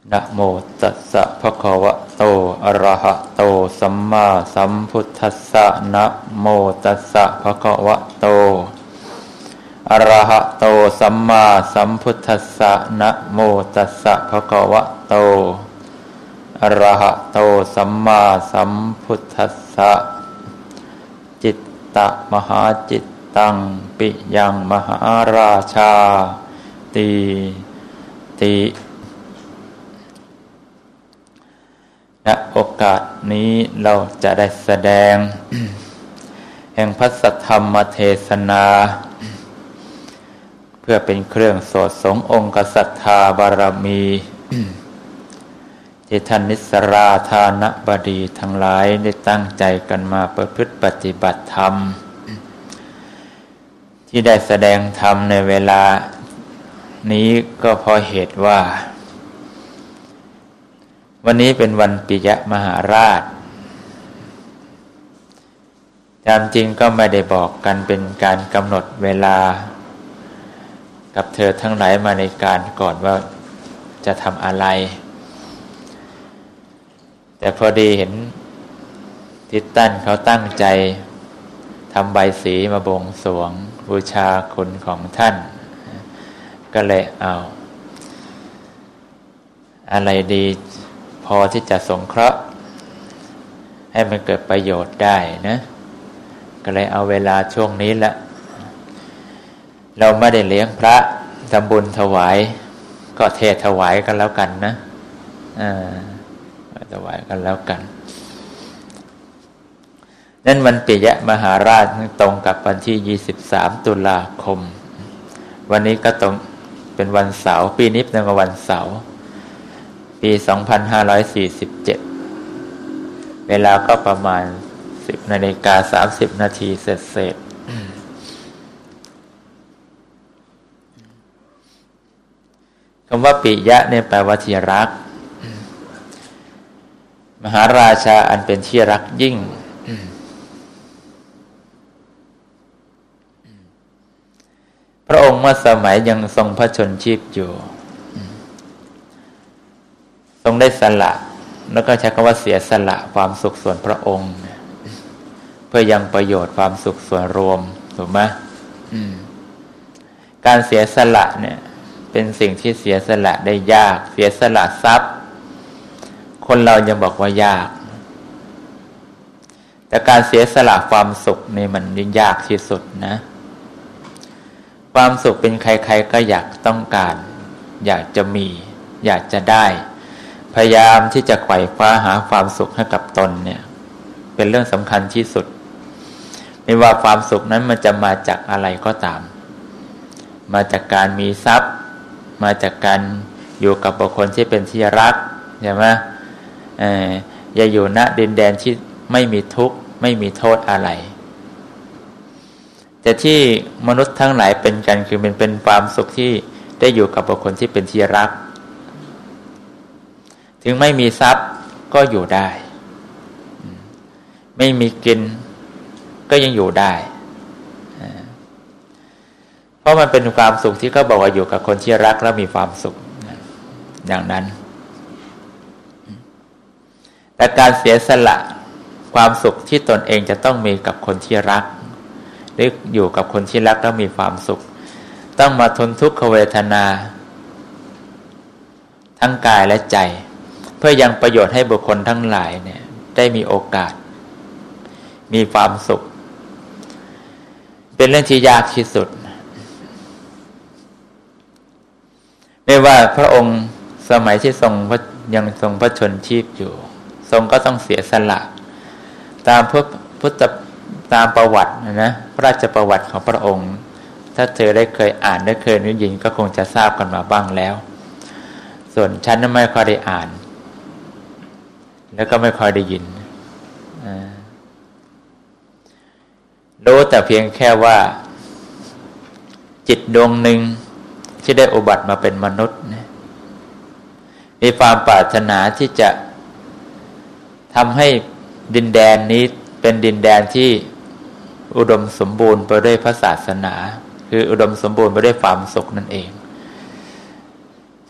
นะโมตัสสะภะคะวะโตอะระหะโตสัมมาสัมพุทธัสสะนะโมตัสสะภะคะวะโตอะระหะโตสัมมาสัมพุทธัสสะนะโมตัสสะภะคะวะโตอะระหะโตสัมมาสัมพุทธัสสะจิตตะมหาจิตตังปิยังมหาราชาติณโอกาสนี้เราจะได้แสดง แห่งพระสัทธรรมเทศนาเพื่อเป็นเครื่องสดสงองค์ศรัทธาบารมี ที่ท่านนิสราธานบดีทั้งหลายได้ตั้งใจกันมาประพฤติปฏิบัติธรรม ที่ได้แสดงธรรมในเวลานี้ก็เพราะเหตุว่าวันนี้เป็นวันปิยมหาราชตามจริงก็ไม่ได้บอกกันเป็นการกำหนดเวลากับเธอทั้งหลายมาในการก่อนว่าจะทำอะไรแต่พอดีเห็นทิศตั้นเขาตั้งใจทำใบสีมาบวงสรวงบูชาคุณของท่านก็เลยเอาอะไรดีพอที่จะสงเคราะห์ให้มันเกิดประโยชน์ได้นะก็เลยเอาเวลาช่วงนี้ละเราไม่ได้เลี้ยงพระทำบุญถวายก็เทศถวายกันแล้วกันนะถวายกันแล้วกันนั่นวันปิยมหาราชตรงกับวันที่23ตุลาคมวันนี้ก็ตรงเป็นวันเสาร์ปีนี้เป็นวันเสาร์ปี2547เวลาก็ประมาณ 10:30 นาทีเศษคำว่าปิยะเนี่ยแปลว่าที่รักมหาราชาอันเป็นที่รักยิ่งพระองค์เมื่อสมัยยังทรงพระชนชีพอยู่ทรงได้สละแล้วก็ใช้คำว่าเสียสละความสุขส่วนพระองค์เพื่อยังประโยชน์ความสุขส่วนรวมถูกไหมการเสียสละเนี่ยเป็นสิ่งที่เสียสละได้ยากเสียสละทรัพย์คนเรายังบอกว่ายากแต่การเสียสละความสุขนี่มันยิ่งยากที่สุดนะความสุขเป็นใครๆก็อยากต้องการอยากจะมีอยากจะได้พยายามที่จะไขว่คว้าหาความสุขให้กับตนเนี่ยเป็นเรื่องสำคัญที่สุดไม่ว่าความสุขนั้นมันจะมาจากอะไรก็ตามมาจากการมีทรัพย์มาจากการอยู่กับบุคคลที่เป็นที่รักใช่ไหมอย่าอยู่ณดินแดนที่ไม่มีทุกข์ไม่มีโทษอะไรแต่ที่มนุษย์ทั้งหลายเป็นกันคือมันเป็นความสุขที่ได้อยู่กับบุคคลที่เป็นที่รักถึงไม่มีทรัพย์ก็อยู่ได้ไม่มีกินก็ยังอยู่ได้เพราะมันเป็นความสุขที่เขาบอกว่าอยู่กับคนที่รักแล้วมีความสุขอย่างนั้นแต่การเสียสละความสุขที่ตนเองจะต้องมีกับคนที่รักหรืออยู่กับคนที่รักแล้วมีความสุขต้องมาทนทุกขเวทนาทั้งกายและใจเพื่อยังประโยชน์ให้บุคคลทั้งหลายเนี่ยได้มีโอกาสมีความสุขเป็นเรื่องที่ยากที่สุดไม่ว่าพระองค์สมัยที่ยังทรงพระชนชีพอยู่ทรงก็ต้องเสียสละตามตามประวัตินะพระราชประวัติของพระองค์ถ้าเธอได้เคยอ่านได้เคยได้ยินก็คงจะทราบกันมาบ้างแล้วส่วนฉันนั้นไม่ค่อยได้อ่านแล้วก็ไม่ค่อยได้ยินรู้แต่เพียงแค่ว่าจิตดวงหนึ่งที่ได้อุบัติมาเป็นมนุษย์มีความปรารถนาที่จะทำให้ดินแดนนี้เป็นดินแดนที่อุดมสมบูรณ์ไปด้วยพระศาสนาคืออุดมสมบูรณ์ไปด้วยความสุขนั่นเอง เพ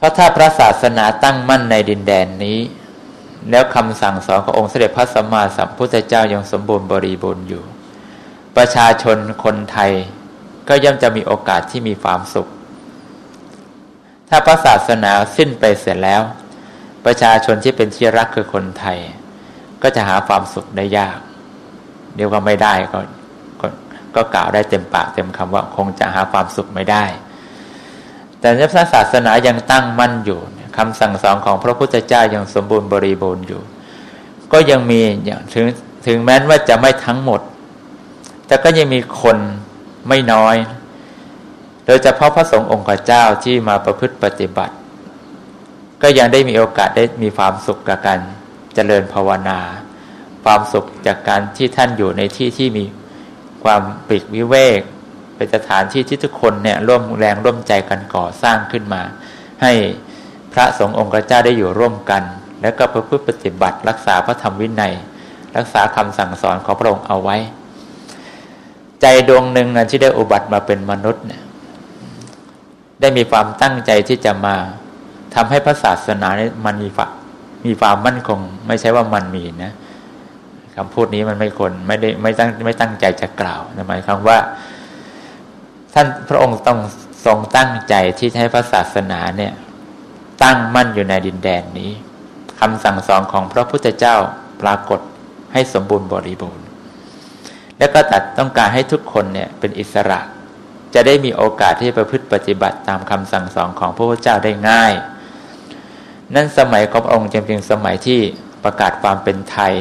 ราะถ้าพระศาสนาตั้งมั่นในดินแดนนี้แล้วคำสั่งสอนขององค์เสด็จพระสัมมาสัมพุทธเจ้ายังสมบูรณ์บริบูรณ์อยู่ประชาชนคนไทยก็ย่อมจะมีโอกาสที่มีความสุขถ้าพระศาสนาสิ้นไปเสร็จแล้วประชาชนที่เป็นที่รักคือคนไทยก็จะหาความสุขได้ยากเดี๋ยวก็ไม่ได้ก็กล่าวได้เต็มปากเต็มคำว่าคงจะหาความสุขไม่ได้แต่ถ้าพระศาสนายังตั้งมั่นอยู่คำสั่งสอนของพระพุทธเจ้ายังสมบูรณ์บริบูรณ์อยู่ก็ยังมีอย่างถึงแม้ว่าจะไม่ทั้งหมดแต่ก็ยังมีคนไม่น้อยโดยเฉพาะพระสงฆ์องค์เจ้าที่มาประพฤติปฏิบัติก็ยังได้มีโอกาสได้มีความสุขกับการเจริญภาวนาความสุขจากการที่ท่านอยู่ในที่ที่มีความปลีกวิเวกเป็นสถานที่ที่ทุกคนเนี่ยร่วมแรงร่วมใจกันก่อสร้างขึ้นมาให้พระสงฆ์องค์เจ้าได้อยู่ร่วมกันแล้วก็ประพฤติปฏิบัติรักษาพระธรรมวินัยรักษาคำสั่งสอนของพระองค์เอาไว้ใจดวงหนึ่งที่ได้อุบัติมาเป็นมนุษย์เนี่ยได้มีความตั้งใจที่จะมาทำให้พระศาสนาเนี่ยมันมีความมั่นคงไม่ใช่ว่ามันมีนะคำพูดนี้มันไม่ตั้งใจจะกล่าวหมายความว่าท่านพระองค์ต้องทรงตั้งใจที่ให้พระศาสนาเนี่ยตั้งมั่นอยู่ในดินแดนนี้คำสั่งสอนของพระพุทธเจ้าปรากฏให้สมบูรณ์บริบูรณ์และก็ต้องการให้ทุกคนเนี่ยเป็นอิสระจะได้มีโอกาสที่จะประพฤติปฏิบัติตามคำสั่งสอนของพระพุทธเจ้าได้ง่ายนั่นสมัยของพระองค์จึงเป็นสมัยที่ประกาศความเป็นไทย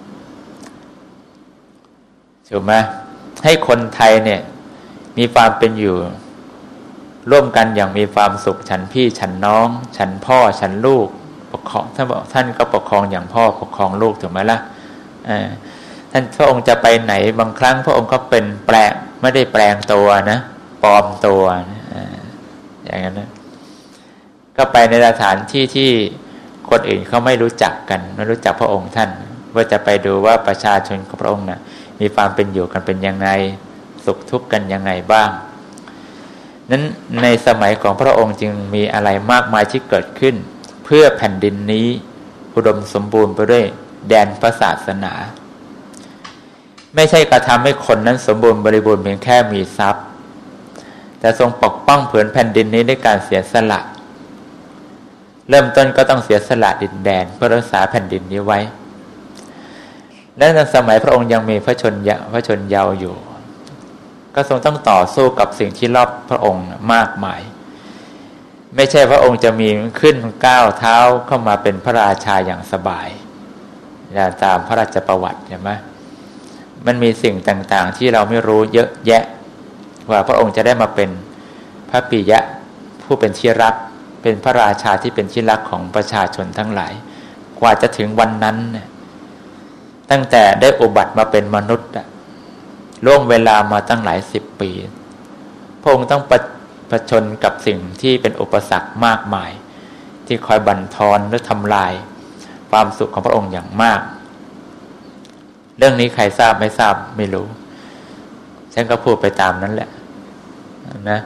ถูกไหมให้คนไทยเนี่ยมีความเป็นอยู่ร่วมกันอย่างมีความสุขฉันพี่ฉันน้องฉันพ่อฉันลูกปกครองท่านก็ปกครองอย่างพ่อปกครองลูกถูกไหมล่ะท่านพระองค์จะไปไหนบางครั้งพระองค์ก็เป็นแปลงไม่ได้แปลงตัวนะปลอมตัวอย่างนั้นนะก็ไปในสถานที่ที่คนอื่นเขาไม่รู้จักกันไม่รู้จักพระองค์ท่านว่าจะไปดูว่าประชาชนของพระองค์น่ะมีความเป็นอยู่กันเป็นยังไงสุขทุกข์กันยังไงบ้างนั้นในสมัยของพระองค์จึงมีอะไรมากมายที่เกิดขึ้นเพื่อแผ่นดินนี้อุดมสมบูรณ์ไปด้วยแดนพระศาสนาไม่ใช่กระทำให้คนนั้นสมบูรณ์บริบูรณ์เพียงแค่มีทรัพย์แต่ทรงปกป้องผืนแผ่นดินนี้ด้วยการเสียสละเริ่มต้นก็ต้องเสียสละดินแดนเพื่อรักษาแผ่นดินนี้ไว้และในสมัยพระองค์ยังมีพระชนเยาว์อยู่ก็ทรงต้องต่อสู้กับสิ่งที่รอบพระองค์มากมายไม่ใช่พระองค์จะมีขึ้นก้าวเท้าเข้ามาเป็นพระราชาอย่างสบายตามพระราชประวัติใช่ไหมมันมีสิ่งต่างๆที่เราไม่รู้เยอะแยะว่าพระองค์จะได้มาเป็นพระปิยะผู้เป็นที่รักเป็นพระราชาที่เป็นที่รักของประชาชนทั้งหลายกว่าจะถึงวันนั้นเนี่ยตั้งแต่ได้อุบัติมาเป็นมนุษย์ล่วงเวลามาตั้งหลายสิบปีพระองค์ต้องเผชิญกับสิ่งที่เป็นอุปสรรคมากมายที่คอยบั่นทอนหรือทำลายความสุขของพระองค์อย่างมากเรื่องนี้ใครทราบไม่ทราบไม่รู้ฉันก็พูดไปตามนั้นแหละนะ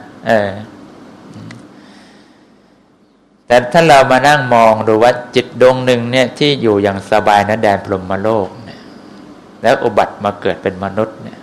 แต่ถ้าเรามานั่งมองดูว่าจิตดวงหนึ่งเนี่ยที่อยู่อย่างสบายนะแดนพรหมโลกเนี่ยแล้วอุบัติมาเกิดเป็นมนุษย์เนี่ย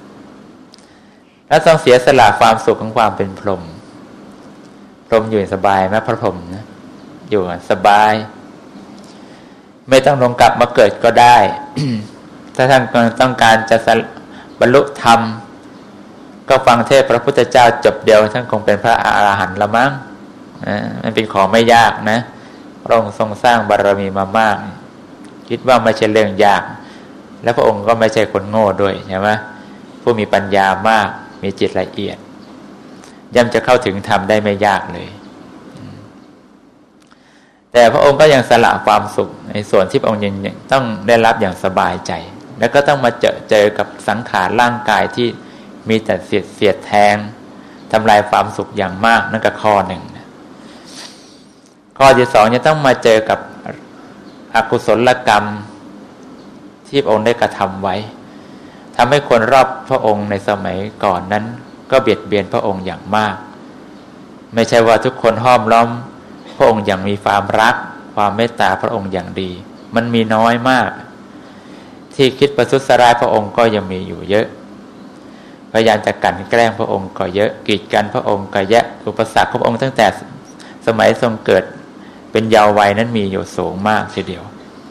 แล้วต้องเสียสละความสุขของความเป็นพรหมอยู่สบายไหมพระพรหมนะอยู่สบายไม่ต้องลงกลับมาเกิดก็ได้ ถ้าท่านต้องการจะบรรลุธรรมก็ฟังเทศพระพุทธเจ้าจบเดียวท่านคงเป็นพระอรหันต์ละมั้งมันเป็นของไม่ยากนะพระองค์ทรงสร้างบารมีมามากคิดว่าไม่ใช่เรื่องยากและพระองค์ก็ไม่ใช่คนโง่ด้วยใช่ไหมผู้มีปัญญามากมีจิตละเอียดย่อมจะเข้าถึงธรรมได้ไม่ยากเลยแต่พระองค์ก็ยังสละความสุขในส่วนที่พระองค์ยังต้องได้รับอย่างสบายใจแล้วก็ต้องมาเจอกับสังขารร่างกายที่มีแต่เสียดแทงทำลายความสุขอย่างมากนั่นก็ข้อหนึ่งข้อที่สองจะต้องมาเจอกับอกุศลกรรมที่พระองค์ได้กระทำไว้ทำให้คนรอบพระองค์ในสมัยก่อนนั้นก็เบียดเบียนพระองค์อย่างมากไม่ใช่ว่าทุกคนห้อมล้อมระองค์ยังมีความรักความเมตตาพระองค์อย่างดีมันมีน้อยมากที่คิดประทุษร้ายพระองค์ก็ยังมีอยู่เยอะพยายามจะกลั่นแกล้งพระองค์ก็เยอะกีดกันพระองค์ก็เยอะอุปสรรคของพระองค์ตั้งแต่สมัยทรงเกิดเป็นเยาว์วัยนั้นมีอยู่สูงมากทีเดียว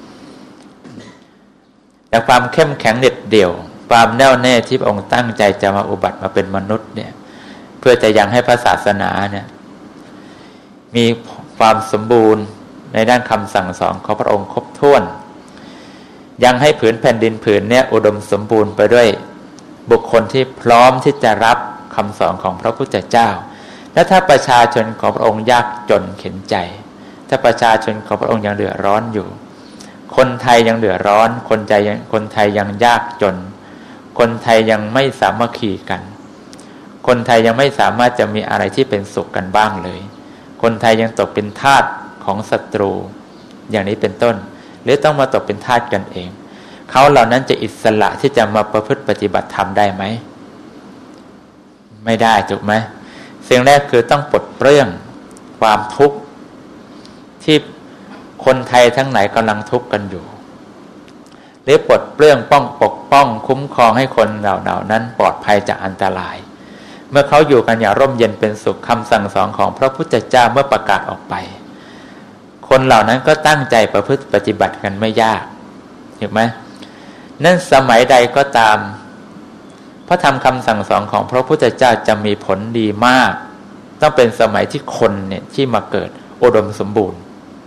แต่ความเข้มแข็งเด็ดเดี่ยวความแน่วแน่ที่พระองค์ตั้งใจจะมาอุบัติมาเป็นมนุษย์เนี่ยเพื่อจะยังให้พระศาสนาเนี่ยมีความสมบูรณ์ในด้านคำสั่งสอนของพระองค์ครบถ้วนยังให้ผืนแผ่นดินผืนเนี่ยอุดมสมบูรณ์ไปด้วยบุคคลที่พร้อมที่จะรับคำสอนของพระพุทธเจ้าและถ้าประชาชนของพระองค์ยากจนเข็ญใจถ้าประชาชนของพระองค์ยังเดือดร้อนอยู่คนไทยยังเดือดร้อนคนไทยยังยากจนคนไทยยังไม่สามัคคีกันคนไทยยังไม่สามารถจะมีอะไรที่เป็นสุขกันบ้างเลยคนไทยยังตกเป็นทาสของศัตรูอย่างนี้เป็นต้นหรือต้องมาตกเป็นทาสกันเองเขาเหล่านั้นจะอิสระที่จะมาประพฤติปฏิบัติธรรมได้ไหมไม่ได้ถูกไหมสิ่งแรกคือต้องปลดเปลื้องความทุกข์ที่คนไทยทั้งหลายกำลังทุกข์กันอยู่หรือปลดเปลื้องปกป้องคุ้มครองให้คนเหล่านั้นปลอดภัยจากอันตรายเมื่อเขาอยู่กันอย่างร่มเย็นเป็นสุขคำสั่งสอนของพระพุทธเจ้าเมื่อประกาศออกไปคนเหล่านั้นก็ตั้งใจประพฤติปฏิบัติกันไม่ยากเห็นไหมนั่นสมัยใดก็ตามพระธรรมคำสั่งสอนของพระพุทธเจ้าจะมีผลดีมากต้องเป็นสมัยที่คนเนี่ยที่มาเกิดอุดมสมบูรณ์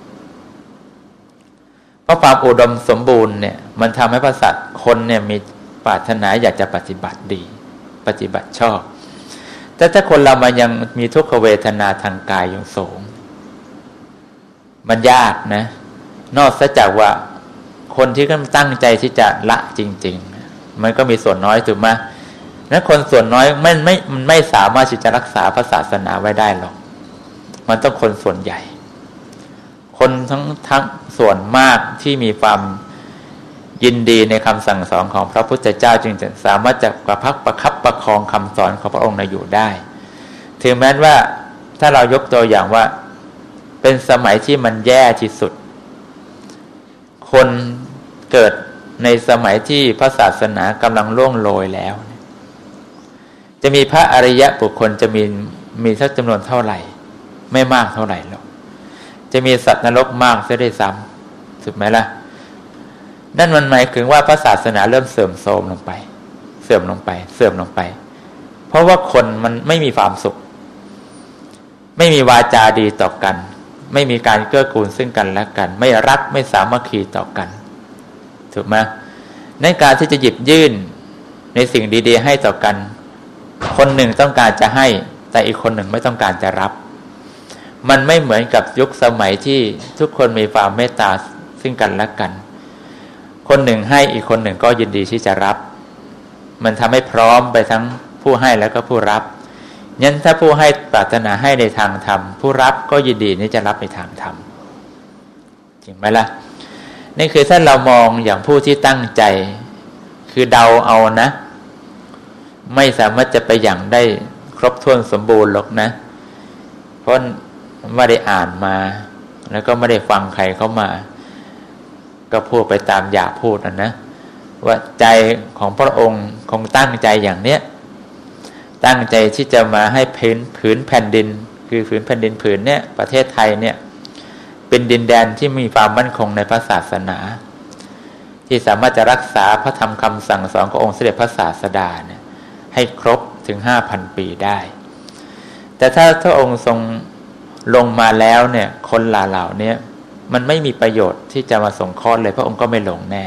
เพราะความอุดมสมบูรณ์เนี่ยมันทำให้ประสาทคนเนี่ยมีปรารถนาอยากจะปฏิบัติดีปฏิบัติชอบแต่ถ้าคนเรามันยังมีทุกขเวทนาทางกายอย่างสูงมันยากนะนอกจากว่าคนที่ก็ตั้งใจที่จะละจริงๆมันก็มีส่วนน้อยถูกไหมนั้นคนส่วนน้อยมันไม่สามารถที่จะรักษาพระศาสนาไว้ได้หรอกมันต้องคนส่วนใหญ่คนทั้งส่วนมากที่มีความยินดีในคำสั่งสอนของพระพุทธเจ้าจึงจะสามารถจะประคับประคองคำสอนของพระองค์อยู่ได้ถึงแม้ว่าถ้าเรายกตัวอย่างว่าเป็นสมัยที่มันแย่ที่สุดคนเกิดในสมัยที่พระศาสนากำลังล่วงโรยแล้วจะมีพระอริยะบุคคลจะมีสักจำนวนเท่าไหร่ไม่มากเท่าไหร่หรอกจะมีสัตว์นรกมากซะด้วยซ้ำถูกไหมล่ะนั่นมันหมายถึงว่าพระศาสนาเริ่มเสื่อมโทรมลงไปเสื่อมลงไปเพราะว่าคนมันไม่มีความสุขไม่มีวาจาดีต่อกันไม่มีการเกื้อกูลซึ่งกันและกันไม่รักไม่สามัคคีต่อกันถูกไหมในการที่จะหยิบยื่นในสิ่งดีๆให้ต่อกันคนหนึ่งต้องการจะให้แต่อีกคนหนึ่งไม่ต้องการจะรับมันไม่เหมือนกับยุคสมัยที่ทุกคนมีความเมตตาซึ่งกันและกันคนหนึ่งให้อีกคนหนึ่งก็ยินดีที่จะรับมันทำให้พร้อมไปทั้งผู้ให้แล้วก็ผู้รับงั้นถ้าผู้ให้ปรารถนาให้ในทางธรรมผู้รับก็ยินดีที่จะรับในทางธรรมจริงไหมล่ะนี่คือถ้าเรามองอย่างผู้ที่ตั้งใจคือเดาเอานะไม่สามารถจะไปอย่างได้ครบถ้วนสมบูรณ์หรอกนะเพราะไม่ได้อ่านมาแล้วก็ไม่ได้ฟังใครเข้ามาก็พูดไปตามอยากพูดนะว่าใจของพระองค์คงตั้งใจอย่างเนี้ยตั้งใจที่จะมาให้ผืนแผ่นดินคือผืนแผ่นดินผืนเนี้ยประเทศไทยเนี่ยเป็นดินแดนที่มีความมั่นคงในพระศาสนาที่สามารถจะรักษาพระธรรมคำสั่งสอนขององค์เสด็จพระศาสดาเนี่ยให้ครบถึง 5,000 ปีได้แต่ถ้าพระองค์ทรงลงมาแล้วเนี่ยคนเหล่านี้มันไม่มีประโยชน์ที่จะมาสงเคราะห์เลยพระองค์ก็ไม่ลงแน่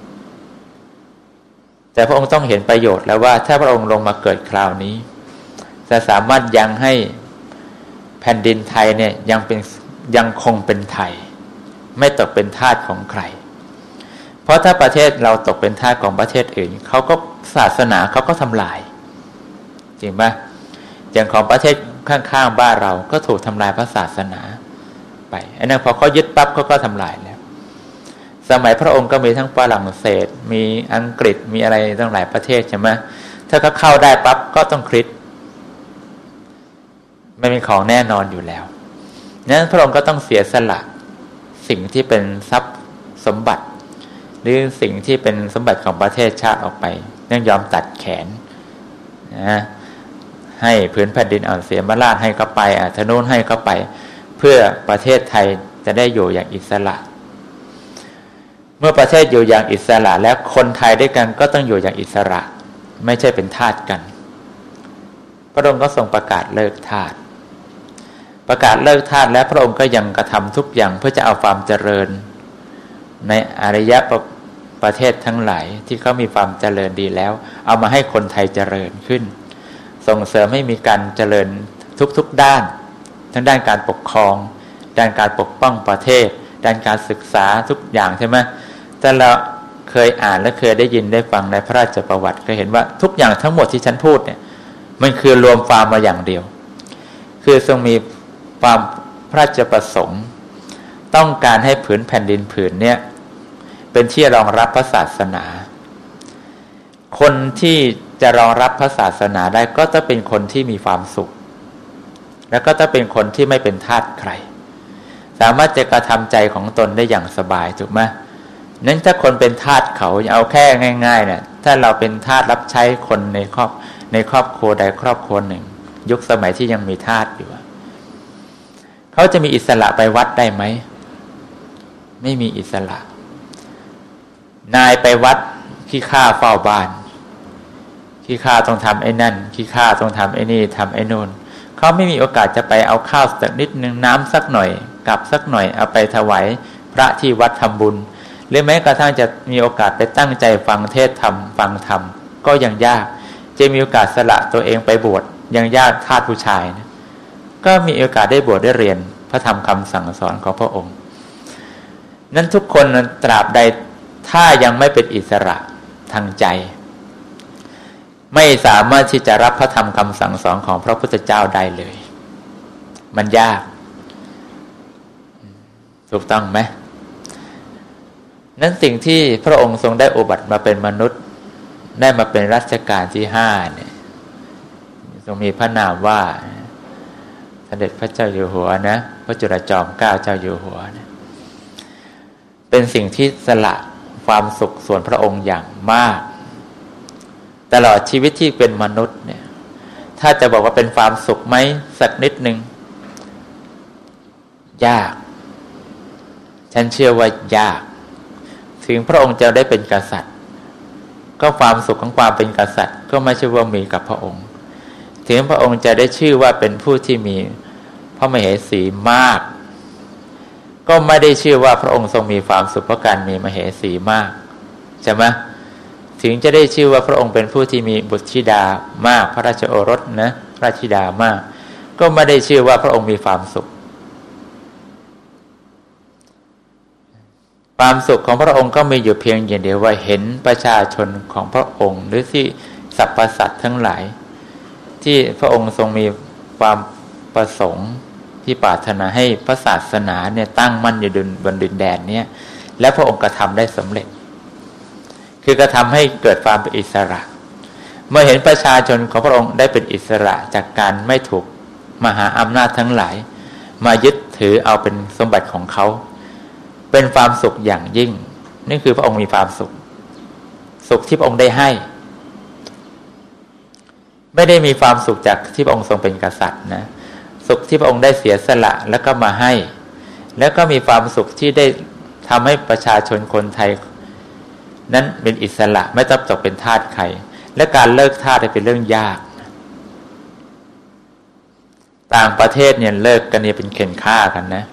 แต่พระองค์ต้องเห็นประโยชน์แล้วว่าถ้าพระองค์ลงมาเกิดคราวนี้จะสามารถยังให้แผ่นดินไทยเนี่ยยังคงเป็นไทยไม่ตกเป็นทาสของใครเพราะถ้าประเทศเราตกเป็นทาสของประเทศอื่นเขาก็ศาสนาเขาก็ทำลายจริงไหมอย่างของประเทศข้างๆบ้านเราก็ถูกทำลายพระศาสนาไปไอ้นั่นพอเขายึดปั๊บเขาก็ทำลายแล้วสมัยพระองค์ก็มีทั้งฝรั่งเศสมีอังกฤษมีอะไรตั้งหลายประเทศใช่ไหมถ้าเขาเข้าได้ปั๊บก็ต้องคริสต์ไม่เป็นของแน่นอนอยู่แล้วนั้นพระองค์ก็ต้องเสียสละสิ่งที่เป็นทรัพย์สมบัติหรือสิ่งที่เป็นสมบัติของประเทศชาติออกไปยังยอมตัดแขนนะให้พื้นแผ่นดินเสียมาราชให้เข้าไปทนุนให้เข้าไปเพื่อประเทศไทยจะได้อยู่อย่างอิสระเมื่อประเทศอยู่อย่างอิสระแล้วคนไทยด้วยกันก็ต้องอยู่อย่างอิสระไม่ใช่เป็นทาสกันพระองค์ก็ทรงประกาศเลิกทาสประกาศเลิกทาสและพระองค์ก็ยังกระทำทุกอย่างเพื่อจะเอาความเจริญในอารยประเทศทั้งหลายที่เขามีความเจริญดีแล้วเอามาให้คนไทยเจริญขึ้นส่งเสริมให้มีการเจริญทุกด้านทั้งด้านการปกครองด้านการปกป้องประเทศด้านการศึกษาทุกอย่างใช่ไหมแต่เราเคยอ่านและเคยได้ยินได้ฟังในพระราชประวัติก็เห็นว่าทุกอย่างทั้งหมดที่ฉันพูดเนี่ยมันคือรวมความมาอย่างเดียวคือทรงมีความพระราชประสงค์ต้องการให้ผืนแผ่นดินผืนเนี่ยเป็นที่รองรับพระศาสนาคนที่จะรองรับพระศาสนาได้ก็ต้องเป็นคนที่มีความสุขแล้วก็ต้องเป็นคนที่ไม่เป็นทาสใครสามารถจะกระทำใจของตนได้อย่างสบายถูกไหมนั้นถ้าคนเป็นทาสเขาเอาแค่ง่ายๆเนี่ยถ้าเราเป็นทาสรับใช้คนในครอบครัวใดครอบครัวหนึ่งยุคสมัยที่ยังมีทาสอยู่เขาจะมีอิสระไปวัดได้ไหมไม่มีอิสระนายไปวัดขี้ข้าเฝ้าบ้านขี้ข้าต้องทำไอ้นั่นขี้ข้าต้องทำไอ้นี่ทำไอ้นู่นเขาไม่มีโอกาสจะไปเอาข้าวสักนิดนึงน้ำสักหน่อยกับสักหน่อยเอาไปถวายพระที่วัดทำบุญหรือแม้กระทั่งจะมีโอกาสไปตั้งใจฟังเทศธรรมฟังธรรมก็ยังยากจะมีโอกาสสละตัวเองไปบวชยังยากทาสผู้ชายนะก็มีโอกาสได้บวชได้เรียนพระธรรมคำสั่งสอนของพระองค์นั้นทุกคนตราบใดถ้ายังไม่เป็นอิสระทางใจไม่สามารถที่จะรับพระธรรมคำสั่งสอนของพระพุทธเจ้าได้เลยมันยากถูกต้องไหมนั้นสิ่งที่พระองค์ทรงได้อุบัติมาเป็นมนุษย์ได้มาเป็นรัชกาลที่5เนี่ยทรงมีพระนามว่าเสด็จพระเจ้าอยู่หัวนะพระจุลจอมเกล้าเจ้าอยู่หัวนะเป็นสิ่งที่สละความสุขส่วนพระองค์อย่างมากตลอดชีวิตที่เป็นมนุษย์เนี่ยถ้าจะบอกว่าเป็นความสุขไหมสักนิดนึงยากฉันเชื่อว่ายากถึงพระองค์จะได้เป็นกษัตริย์ก็ความสุขของความเป็นกษัตริย์ก็ไม่ใช่ว่ามีกับพระองค์ถึงพระองค์จะได้ชื่อว่าเป็นผู้ที่มีพระมเหสีมากก็ไม่ได้ชื่อว่าพระองค์ทรงมีความสุขเพราะการมีมเหสีมากใช่ไหมถึงจะได้ชื่อว่าพระองค์เป็นผู้ที่มีบุตรธิดามากพระราชโอรสนะพระธิดามากก็ไม่ได้ชื่อว่าพระองค์มีความสุขความสุขของพระองค์ก็มีอยู่เพียงอย่างเดียวว่าเห็นประชาชนของพระองค์หรือที่สรรพสัตว์ทั้งหลายที่พระองค์ทรงมีความประสงค์ที่ปรารถนาให้พระศาสนาเนี่ยตั้งมั่นอยู่บนดินแดนเนี่ยและพระองค์กระทำได้สำเร็จคือกระทำให้เกิดความเป็นอิสระเมื่อเห็นประชาชนของพระองค์ได้เป็นอิสระจากการไม่ถูกมหาอำนาจทั้งหลายมายึดถือเอาเป็นสมบัติของเขาเป็นความสุขอย่างยิ่งนี่คือพระองค์มีความสุขที่พระองค์ได้ให้ไม่ได้มีความสุขจากที่พระองค์ทรงเป็นกษัตริย์นะสุขที่พระองค์ได้เสียสละแล้วก็มาให้แล้วก็มีความสุขที่ได้ทำให้ประชาชนคนไทยนั้นเป็นอิสระไม่ต้องตกเป็นทาสใครและการเลิกทาสเป็นเรื่องยากต่างประเทศเนี่ยเลิกกันเนี่ยเป็นเข็นฆ่ากันนะ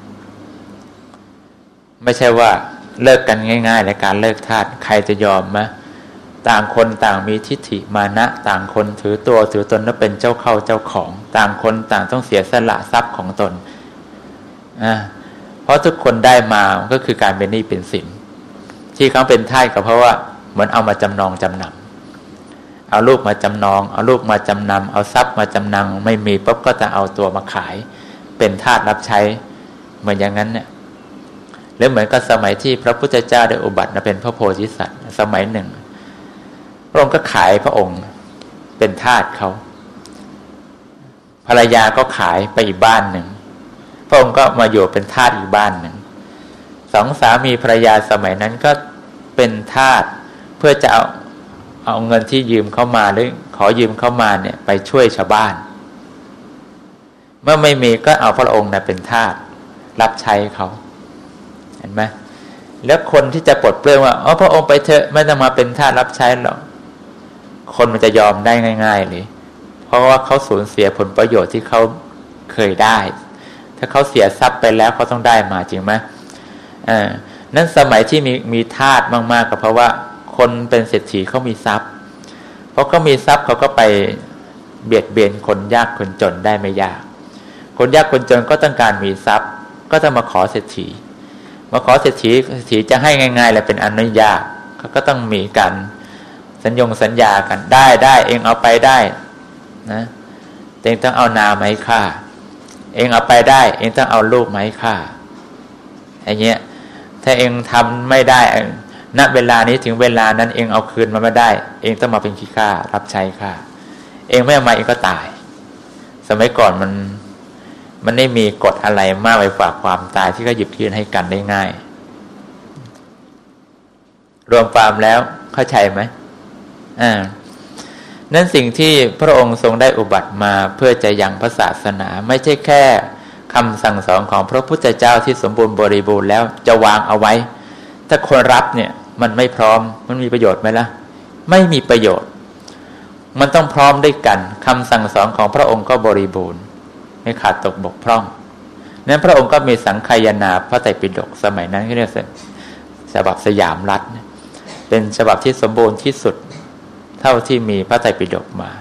ไม่ใช่ว่าเลิกกันง่ายๆในการเลิกทาสใครจะยอมมะต่างคนต่างมีทิฏฐิมานะต่างคนถือตัวถือตนว่าเป็นเจ้าเข้าเจ้าของต่างคนต่างต้องเสียสละทรัพย์ของตนเพราะทุกคนได้มาก็คือการเป็นหนี้เป็นสินที่เขาเป็นทาสก็เพราะว่าเหมือนเอามาจำนองจำนำเอาลูกมาจำนองเอาลูกมาจำนำเอาทรัพย์มาจำนำไม่มีปุ๊บก็จะเอาตัวมาขายเป็นทาสรับใช้เหมือนอย่างนั้นเนี่ยแล้วเหมือนกับสมัยที่พระพุทธเจ้าได้อุบัติมาเป็นพระโพธิสัตว์สมัยหนึ่งพระองค์ก็ขายพระองค์เป็นทาสเขาภรรยาก็ขายไปอีกบ้านหนึ่งพระองค์ก็มาอยู่เป็นทาสอีกบ้านหนึ่งสองสามีภรรยาสมัยนั้นก็เป็นทาสเพื่อจะเอาเงินที่ยืมเข้ามาหรือขอยืมเข้ามาเนี่ยไปช่วยชาวบ้านเมื่อไม่มีก็เอาพระองค์เป็นทาสรับใช้เขาเห็นไหมแล้วคนที่จะปลดเปลื้องว่าพระองค์ไปเถอะไม่ต้องมาเป็นทาสรับใช้หรอกคนมันจะยอมได้ง่ายๆเลยเพราะว่าเขาสูญเสียผลประโยชน์ที่เขาเคยได้ถ้าเขาเสียทรัพย์ไปแล้วเขาต้องได้มาจริงไหมนั่นสมัยที่มีทาสมากๆก็เพราะว่าคนเป็นเศรษฐีเขามีทรัพย์เพราะเขามีทรัพย์เขาก็ไปเบียดเบียนคนยากคนจนได้ไม่ยากคนยากคนจนก็ต้องการมีทรัพย์ก็จะมาขอเศรษฐีเศรษฐีจะให้ง่ายๆแหละเป็นอันไม่ยากเขาก็ต้องมีการสัญญากันได้เองเอาไปได้นะเองต้องเอานามาให้ข้าเองเอาไปได้เองต้องเอาลูกมาให้ข้าอย่างเงี้ยถ้าเองทำไม่ได้ณเวลานี้ถึงเวลานั้นเองเอาคืนมาไม่ได้เองต้องมาเป็นขี้ข้ารับใช้ข้าเองไม่เอามาเองก็ตายสมัยก่อนมันไม่มีกฎอะไรมากไปฝากความตายที่ก็หยิบยื่นให้กันได้ง่ายรวมความแล้วเข้าใจไหมนั่นสิ่งที่พระองค์ทรงได้อุบัติมาเพื่อจะยังพระศาสนาไม่ใช่แค่คำสั่งสอนของพระพุทธเจ้าที่สมบูรณ์บริบูรณ์แล้วจะวางเอาไว้ถ้าคนรับเนี่ยมันไม่พร้อมมันมีประโยชน์ไหมล่ะไม่มีประโยชน์มันต้องพร้อมด้วยกันคำสั่งสอนของพระองค์ก็บริบูรณ์ไม่ขาดตกบกพร่องนั้นพระองค์ก็มีสังคายนาพระไตรปิฎกสมัยนั้นที่เรียกฉบับสยามรัฐเป็นฉบับที่สมบูรณ์ที่สุดเท่าที่มีพระไตรปิฎกมา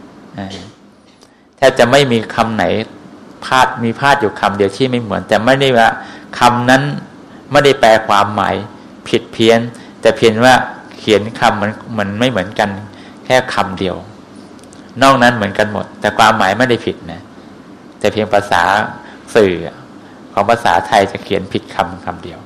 แทบจะไม่มีคำไหนพลาดอยู่คำเดียวที่ไม่เหมือนแต่ไม่ได้ว่าคำนั้นไม่ได้แปลความหมายผิดเพี้ยนแต่เพียงว่าเขียนคำมันไม่เหมือนกันแค่คำเดียวนอกนั้นเหมือนกันหมดแต่ความหมายไม่ได้ผิดนะแต่เพียงภาษาสื่อของภาษาไทยจะเขียนผิดคำเดียว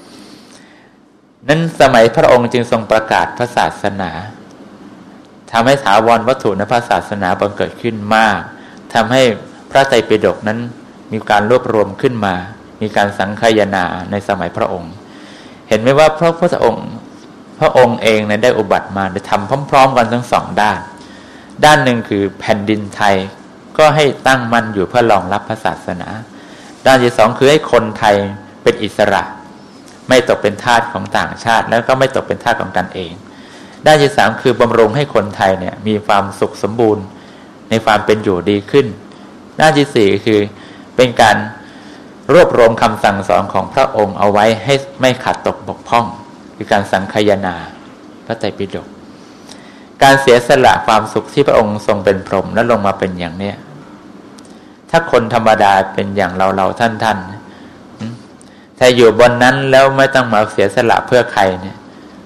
นั้นสมัยพระองค์จึงทรงประกาศพระศาสนาทำให้ถาวรวัตถุในพระศาสนาบังเกิดขึ้นมากทำให้พระไตรปิฎกนั้นมีการรวบรวมขึ้นมามีการสังคายนาในสมัยพระองค์เห็นไหมว่าพระพุทธองค์เองนั้นได้อุบัติมาได้ทำพร้อมๆกันทั้งสองด้านหนึ่งคือแผ่นดินไทยก็ให้ตั้งมั่นอยู่เพื่อรองรับพระศาสนาด้านที่สองคือให้คนไทยเป็นอิสระไม่ตกเป็นทาสของต่างชาติแล้วก็ไม่ตกเป็นทาสของกันเองด้านที่สามคือบำรุงให้คนไทยเนี่ยมีความสุขสมบูรณ์ในความเป็นอยู่ดีขึ้นด้านที่สี่คือเป็นการรวบรวมคำสั่งสอนของพระองค์เอาไว้ให้ไม่ขาดตกบกพร่องคือการสังคายนาพระไตรปิฎกการเสียสละความสุขที่พระองค์ทรงเป็นพรหมแล้วลงมาเป็นอย่างเนี้ยถ้าคนธรรมดาเป็นอย่างเราท่านถ้าอยู่บนนั้นแล้วไม่ต้องมาเสียสละเพื่อใครเนี่ย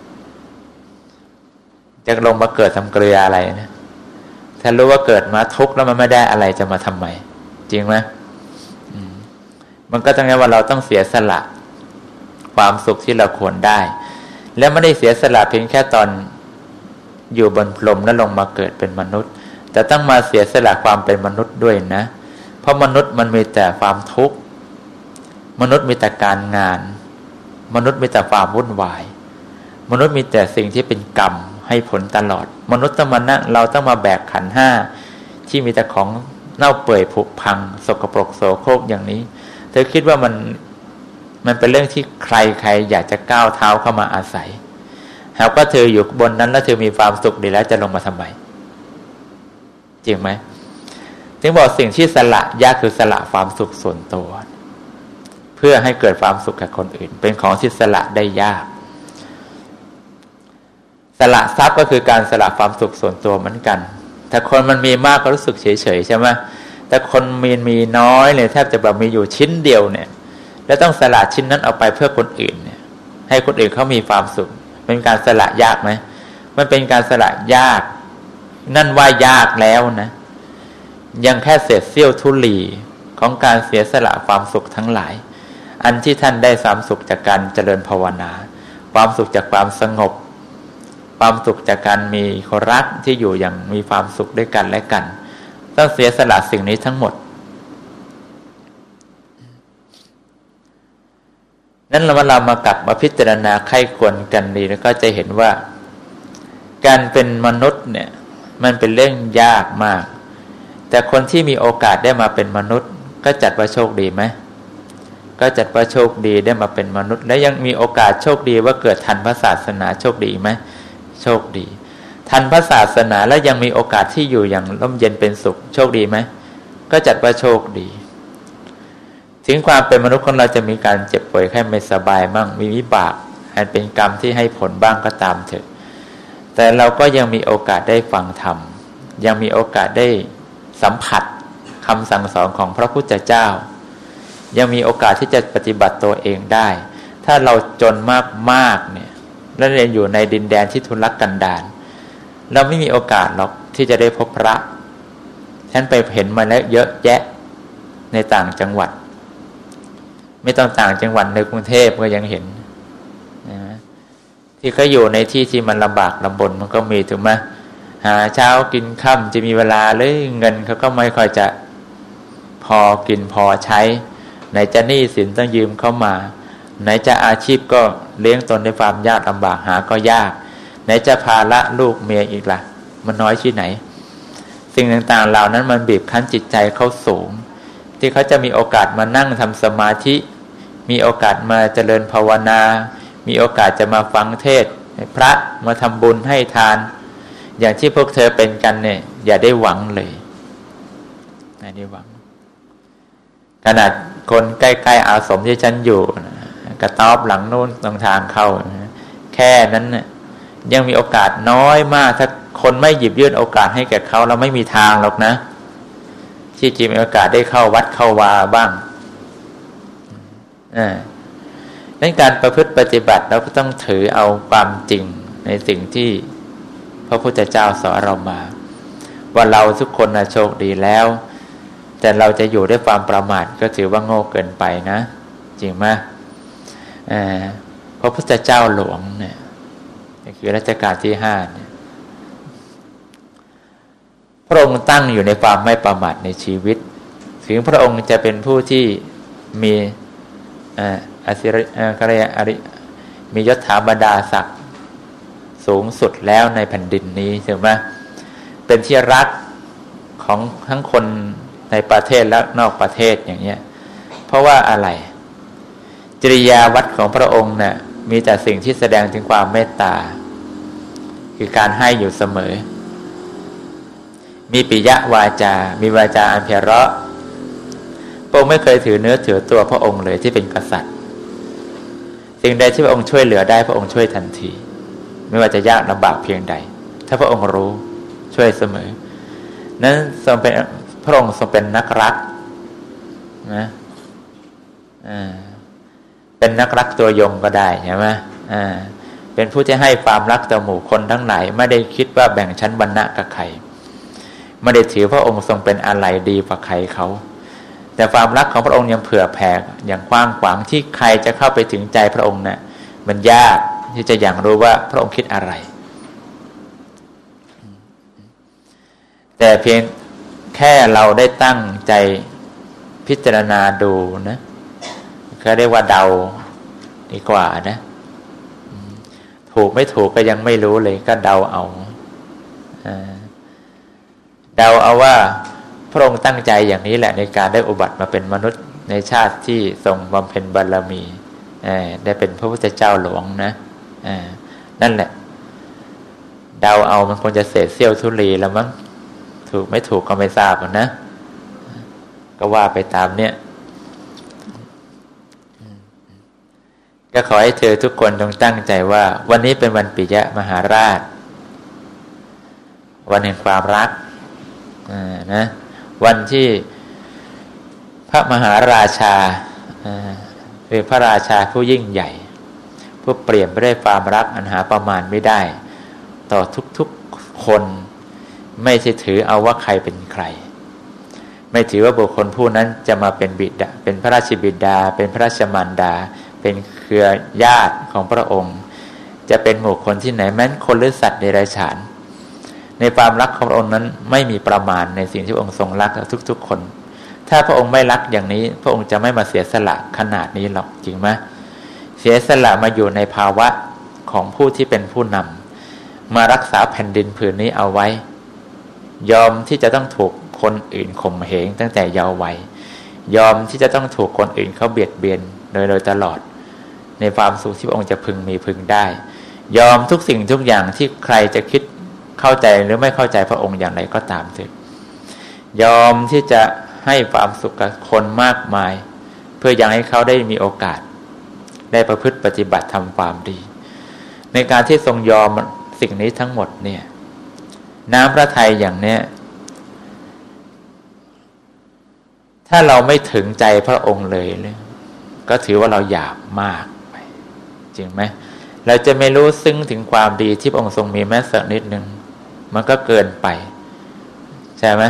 จะลงมาเกิดทำเกลืออะไรนะถ้ารู้ว่าเกิดมาทุกข์แล้วมันไม่ได้อะไรจะมาทำไมจริงไหมมันก็ต้องว่าเราต้องเสียสละความสุขที่เราควรได้แล้วไม่ได้เสียสละเพียงแค่ตอนอยู่บนพรหมแล้วลงมาเกิดเป็นมนุษย์แต่ต้องมาเสียสละความเป็นมนุษย์ด้วยนะเพราะมนุษย์มันมีแต่ความทุกข์มนุษย์มีแต่การงานมนุษย์มีแต่ความวุ่นวายมนุษย์มีแต่สิ่งที่เป็นกรรมให้ผลตลอดมนุษย์ต้องมานั่งเราต้องมาแบกขันธ์ห้าที่มีแต่ของเน่าเปื่อยผุพังสกปรกโสโครกอย่างนี้เธอคิดว่ามันเป็นเรื่องที่ใครอยากจะก้าวเท้าเข้ามาอาศัยหากว่าเธออยู่บนนั้นแล้วเธอมีความสุขดีแล้วจะลงมาทำไมจริงไหมถึงบอกสิ่งที่สละยากคือสละความสุขส่วนตัวเพื่อให้เกิดความสุขกับคนอื่นเป็นของที่สละได้ยากสละทรัพย์ก็คือการสละความสุขส่วนตัวเหมือนกันแต่คนมันมีมากก็รู้สึกเฉยๆใช่ไหมแต่คนมีน้อยเลยแทบจะแบบมีอยู่ชิ้นเดียวเนี่ยแล้วต้องสละชิ้นนั้นเอาไปเพื่อคนอื่นเนี่ยให้คนอื่นเขามีความสุขเป็นการสละยากไหมมันเป็นการสละยากนั่นว่ายากแล้วนะยังแค่เศษเสี้ยวธุลีของการเสียสละความสุขทั้งหลายอันที่ท่านได้ความสุขจากการเจริญภาวนาความสุขจากความสงบความสุขจากการมีคนรักที่อยู่อย่างมีความสุขด้วยกันและกันต้องเสียสละสิ่งนี้ทั้งหมดนั้นเรามากลับมาพิจารณาไข้ควรกันดีแล้วก็จะเห็นว่าการเป็นมนุษย์เนี่ยมันเป็นเรื่องยากมากแต่คนที่มีโอกาสได้มาเป็นมนุษย์ก็จัดว่าโชคดีไหมก็จัดว่าโชคดีได้มาเป็นมนุษย์และยังมีโอกาสโชคดีว่าเกิดทันพระศาสนาโชคดีไหมโชคดีทันพระศาสนาแล้วยังมีโอกาสที่อยู่อย่างร่มเย็นเป็นสุขโชคดีไหมก็จัดว่าโชคดีถึงความเป็นมนุษย์ของเราจะมีการเจ็บป่วยแค่ไม่สบายมั่งมีวิบากอันเป็นกรรมที่ให้ผลบ้างก็ตามเถอะแต่เราก็ยังมีโอกาสได้ฟังธรรมยังมีโอกาสได้สัมผัสคำสั่งสอนของพระพุทธเจ้ายังมีโอกาสที่จะปฏิบัติตัวเองได้ถ้าเราจนมากๆเนี่ยและเรียนอยู่ในดินแดนที่ทุรกันดารเราไม่มีโอกาสหรอกที่จะได้พบพระฉันไปเห็นมาแล้วเยอะแยะในต่างจังหวัดไม่ต้องต่างจังหวัดในกรุงเทพก็ยังเห็นนะที่เขาอยู่ในที่ที่มันลำบากลำบนมันก็มีถูกไหมหาเช้ากินค่ำจะมีเวลาเลยเงินเขาก็ไม่ค่อยจะพอกินพอใช้ไหนจะหนี้สินต้องยืมเข้ามาไหนจะอาชีพก็เลี้ยงตนในความยากลำบากหาก็ยากไหนจะภาระลูกเมียอีกล่ะมันน้อยที่ไหนสิ่งต่างๆเหล่านั้นมันบีบคั้นจิตใจเขาสูงที่เขาจะมีโอกาสมานั่งทำสมาธิมีโอกาสมาเจริญภาวนามีโอกาสจะมาฟังเทศน์พระมาทำบุญให้ทานอย่างที่พวกเธอเป็นกันเนี่ยอย่าได้หวังเลยอย่าได้หวังขนาดคนใกล้ๆอาสมที่ฉันอยู่กระต๊อบหลังนู้นตรงทางเข้าแค่นั้นเนี่ยยังมีโอกาสน้อยมากถ้าคนไม่หยิบยื่นโอกาสให้แก่เขาเราไม่มีทางหรอกนะที่จะมีโอกาสได้เข้าวัดเข้าวาบ้างในการประพฤติปฏิบัติเราก็ต้องถือเอาความจริงในสิ่งที่พระพุทธเจ้าสอนเรามาว่าเราทุกคนน่ะโชคดีแล้วแต่เราจะอยู่ด้วยความประมาทก็ถือว่าโง่เกินไปนะจริงไหมพระพุทธเจ้าหลวงเนี่ยคือรัชกาลที่5เนี่ยพระองค์ตั้งอยู่ในความไม่ประมาทในชีวิตถึงพระองค์จะเป็นผู้ที่มีมียศถาบรรดาศักดิ์สูงสุดแล้วในแผ่นดินนี้ใช่ไหมเป็นที่รักของทั้งคนในประเทศและนอกประเทศอย่างเงี้ยเพราะว่าอะไรจริยาวัดของพระองค์เนี่ยมีแต่สิ่งที่แสดงถึงความเมตตาคือการให้อยู่เสมอมีปิยวาจามีวาจาอันไพเราะพระองค์ไม่เคยถือเนื้อถือตัวพระองค์เลยที่เป็นกษัตริย์สิ่งใดที่พระองค์ช่วยเหลือได้พระองค์ช่วยทันทีไม่ว่าจะยากลำบากเพียงใดถ้าพระองค์รู้ช่วยเสมอนั้นทรงเป็นพระองค์ทรงเป็นนักรักนะเป็นนักรักตัวยงก็ได้ใช่ไหมเป็นผู้ที่ให้ความรักต่อหมู่คนทั้งหลายไม่ได้คิดว่าแบ่งชั้นวรรณะกับใครไม่ได้ถือพระองค์ทรงเป็นอะไรดีกว่าใครเขาแต่ความรักของพระองค์ยังเผื่อแผ่อย่างกว้างขวางที่ใครจะเข้าไปถึงใจพระองค์เนี่ยมันยากที่จะอย่างรู้ว่าพระองค์คิดอะไรแต่เพียงแค่เราได้ตั้งใจพิจารณาดูนะก็เรียกว่าเดาดีกว่านะถูกไม่ถูกก็ยังไม่รู้เลยก็เดาเอาเดาเอาว่าพระองค์ตั้งใจอย่างนี้แหละในการได้อุบัติมาเป็นมนุษย์ในชาติที่ทรงบำเพ็ญบารมีได้เป็นพระพุทธเจ้าหลวงนะนั่นแหละเดาเอามันควรจะเศษเสี้ยวธุลีแล้วมั้งถูกไม่ถูกก็ไม่ทราบนะก็ว่าไปตามเนี้ยก็ขอให้เธอทุกคนจงตั้งใจว่าวันนี้เป็นวันปิยมหาราชวันแห่งความรักนะวันที่พระมหาราชาคือพระราชาผู้ยิ่งใหญ่ผู้เปลี่ยนไปด้วยความรักอันหาประมาณไม่ได้ต่อทุกๆคนไม่ใช่ถือเอาว่าใครเป็นใครไม่ถือว่าบุคคลผู้นั้นจะมาเป็นบิดาเป็นพระราชบิดาเป็นพระราชมารดาเป็นเครือญาติของพระองค์จะเป็นหมู่คนที่ไหนแม้นคนหรือสัตว์เดรัจฉานในความรักของพระองค์นั้นไม่มีประมาณในสิ่งที่พระองค์ทรงรักทุกๆคนถ้าพระองค์ไม่รักอย่างนี้พระองค์จะไม่มาเสียสละขนาดนี้หรอกจริงไหมเสียสละมาอยู่ในภาวะของผู้ที่เป็นผู้นำมารักษาแผ่นดินผืนนี้เอาไว้ยอมที่จะต้องถูกคนอื่นข่มเหงตั้งแต่เยาว์วัยยอมที่จะต้องถูกคนอื่นเขาเบียดเบียนโดยตลอดในความสุขที่พระองค์จะพึงมีพึงได้ยอมทุกสิ่งทุกอย่างที่ใครจะคิดเข้าใจหรือไม่เข้าใจพระองค์อย่างไรก็ตามเถิดยอมที่จะให้ความสุขกับคนมากมายเพื่อยังให้เขาได้มีโอกาสได้ประพฤติปฏิบัติทำความดีในการที่ทรงยอมสิ่งนี้ทั้งหมดเนี่ยน้ำพระทัยอย่างเนี้ยถ้าเราไม่ถึงใจพระองค์เลยก็ถือว่าเราหยาบมากไปจริงไหมเราจะไม่รู้ซึ้งถึงความดีที่พระองค์ทรงมีแม้สักนิดนึงมันก็เกินไปใช่ไหม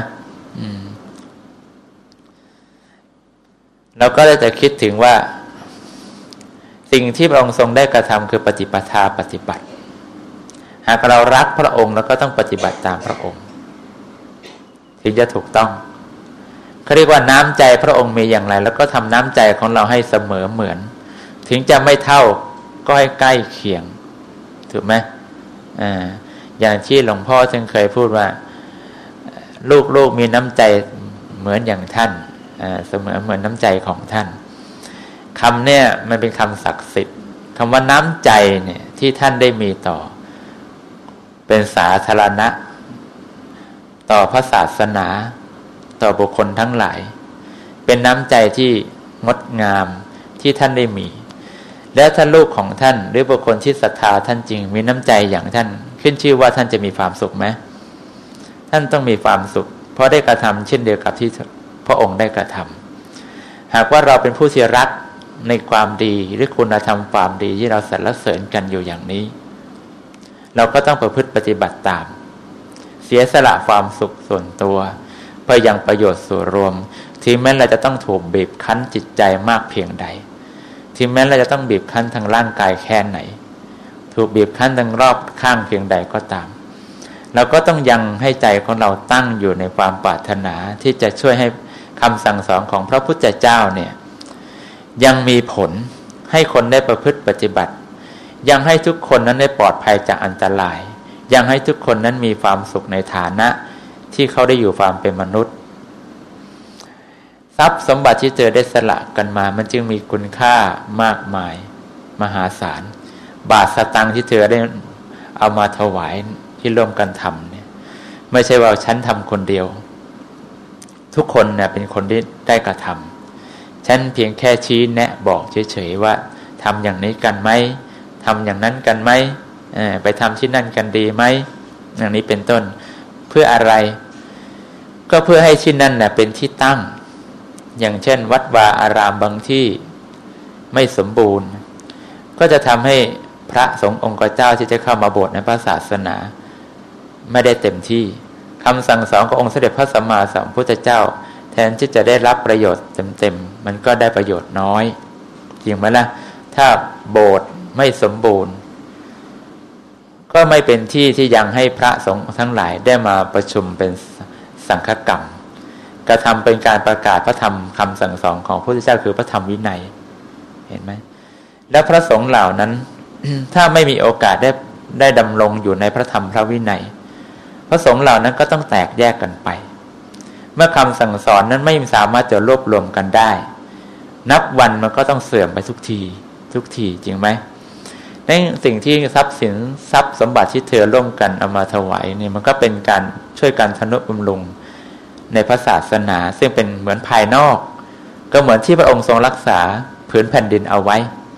เราก็ได้แต่คิดถึงว่าสิ่งที่พระองค์ทรงได้กระทำคือปฏิปทาปฏิบัติหากเรารักพระองค์เราก็ต้องปฏิบัติตามพระองค์ถึงจะถูกต้องเขาเรียกว่าน้ำใจพระองค์มีอย่างไรแล้วก็ทำน้ำใจของเราให้เสมอเหมือนถึงจะไม่เท่าก็ให้ใกล้เคียงถูกไหมอย่างที่หลวงพ่อจึงเคยพูดว่าลูกมีน้ำใจเหมือนอย่างท่านเสมอเหมือนน้ำใจของท่านคำเนี่ยมันเป็นคำศักดิ์สิทธิ์คำว่าน้ำใจเนี่ยที่ท่านได้มีต่อเป็นสาธารณะต่อพระศาสนาต่อบุคคลทั้งหลายเป็นน้ำใจที่งดงามที่ท่านได้มีแล้วถ้าลูกของท่านหรือบุคคลที่ศรัทธาท่านจริงมีน้ำใจอย่างท่านขึ้นชื่อว่าท่านจะมีความสุขไหมท่านต้องมีความสุขเพราะได้กระทำเช่นเดียวกับที่พระองค์ได้กระทำหากว่าเราเป็นผู้ที่รักในความดีหรือคุณธรรมความดีที่เราสรรเสริญกันอยู่อย่างนี้เราก็ต้องประพฤติปฏิบัติตามเสียสละความสุขส่วนตัวเพื่อยังประโยชน์ส่วนรวมถึงแม้เราจะต้องถูกบีบคั้นจิตใจมากเพียงใดถึงแม้เราจะต้องบีบคั้นทางร่างกายแค่ไหนถูกบีบคั้นทางรอบข้างเพียงใดก็ตามเราก็ต้องยังให้ใจของเราตั้งอยู่ในความปรารถนาที่จะช่วยให้คำสั่งสอนของพระพุทธเจ้าเนี่ยยังมีผลให้คนได้ประพฤติปฏิบัติยังให้ทุกคนนั้นได้ปลอดภัยจากอันตรายยังให้ทุกคนนั้นมีความสุขในฐานะที่เขาได้อยู่ความเป็นมนุษย์ทรัพย์สมบัติที่เธอได้สละกันมามันจึงมีคุณค่ามากมายมหาศาลบาทสตางค์ที่เธอได้เอามาถวายที่ร่วมกันทำเนี่ยไม่ใช่ว่าฉันทำคนเดียวทุกคนเนี่ยเป็นคนที่ได้กระทำฉันเพียงแค่ชี้แนะบอกเฉยๆว่าทำอย่างนี้กันไหมทำอย่างนั้นกันไหมไปทำที่นั่นกันดีไหมอย่างนี้เป็นต้นเพื่ออะไรก็เพื่อให้ที่นั่นน่ะเป็นที่ตั้งอย่างเช่นวัดวาอารามบางที่ไม่สมบูรณ์ก็จะทำให้พระสงฆ์องค์เจ้าที่จะเข้ามาโบสถ์ในพระศาสนาไม่ได้เต็มที่คำสั่งสอนขององค์สมเด็จพระสัมมาสัมพุทธเจ้าแทนที่จะได้รับประโยชน์เต็มๆมันก็ได้ประโยชน์น้อยจริงไหมล่ะถ้าโบสถ์ไม่สมบูรณ์ก็ไม่เป็นที่ที่ยังให้พระสงฆ์ทั้งหลายได้มาประชุมเป็นสังฆกรรมกระทำเป็นการประกาศพระธรรมคำสั่งสอนของพระพุทธเจ้าคือพระธรรมวินัยเห็นไหมแล้วพระสงฆ์เหล่านั้น ถ้าไม่มีโอกาสได้ดำรงอยู่ในพระธรรมพระวินัยพระสงฆ์เหล่านั้นก็ต้องแตกแยกกันไปเมื่อคำสั่งสอนนั้นไม่สามารถจะรวบรวมกันได้นับวันมันก็ต้องเสื่อมไปทุกทีจริงไหมในสิ่งที่ทรัพย์สมบัติที่เธอร่วมกันเอามาถวายนี่มันก็เป็นการช่วยกันทนุบำรุงในพระศาสนาซึ่งเป็นเหมือนภายนอกก็เหมือนที่พระองค์ทรงรักษาผืนแผ่นดินเอาไว้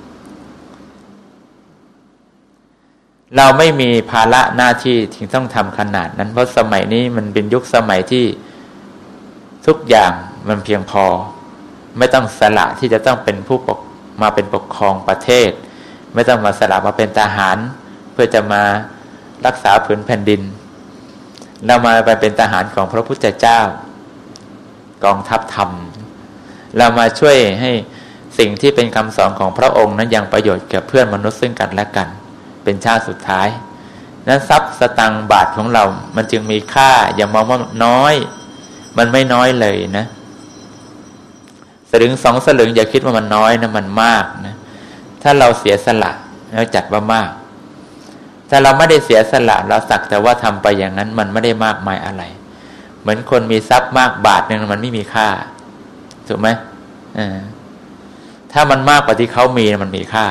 เราไม่มีภาระหน้าที่ที่ต้องทำขนาดนั้นเพราะสมัยนี้มันเป็นยุคสมัยที่ทุกอย่างมันเพียงพอไม่ต้องสละที่จะต้องเป็นผู้มาเป็นปกครองประเทศไม่ต้องมาสละมาเป็นทหารเพื่อจะมารักษาผืนแผ่นดินเรามาเป็นทหารของพระพุทธเจ้ากองทัพธรรมเรามาช่วยให้สิ่งที่เป็นคำสอนของพระองค์นั้นยังประโยชน์แก่เพื่อนมนุษย์ซึ่งกันและกันเป็นชาติสุดท้ายนั้นทรัพย์สตังค์บาทของเรามันจึงมีค่าอย่ามองว่าน้อยมันไม่น้อยเลยนะสลึง2 สลึงอย่าคิดว่ามันน้อยนะมันมากนะถ้าเราเสียสละแล้วจัดว่ามากถ้าเราไม่ได้เสียสละเราสักแต่ว่าทำไปอย่างนั้นมันไม่ได้มากมายอะไรเหมือนคนมีทรัพย์มากบาทนึงมันไม่มีค่าถูกไหมถ้ามันมากกว่าที่เขามีมันมีค่า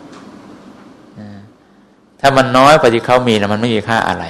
ถ้ามันน้อยกว่าที่เขามีมันไม่มีค่าอะไร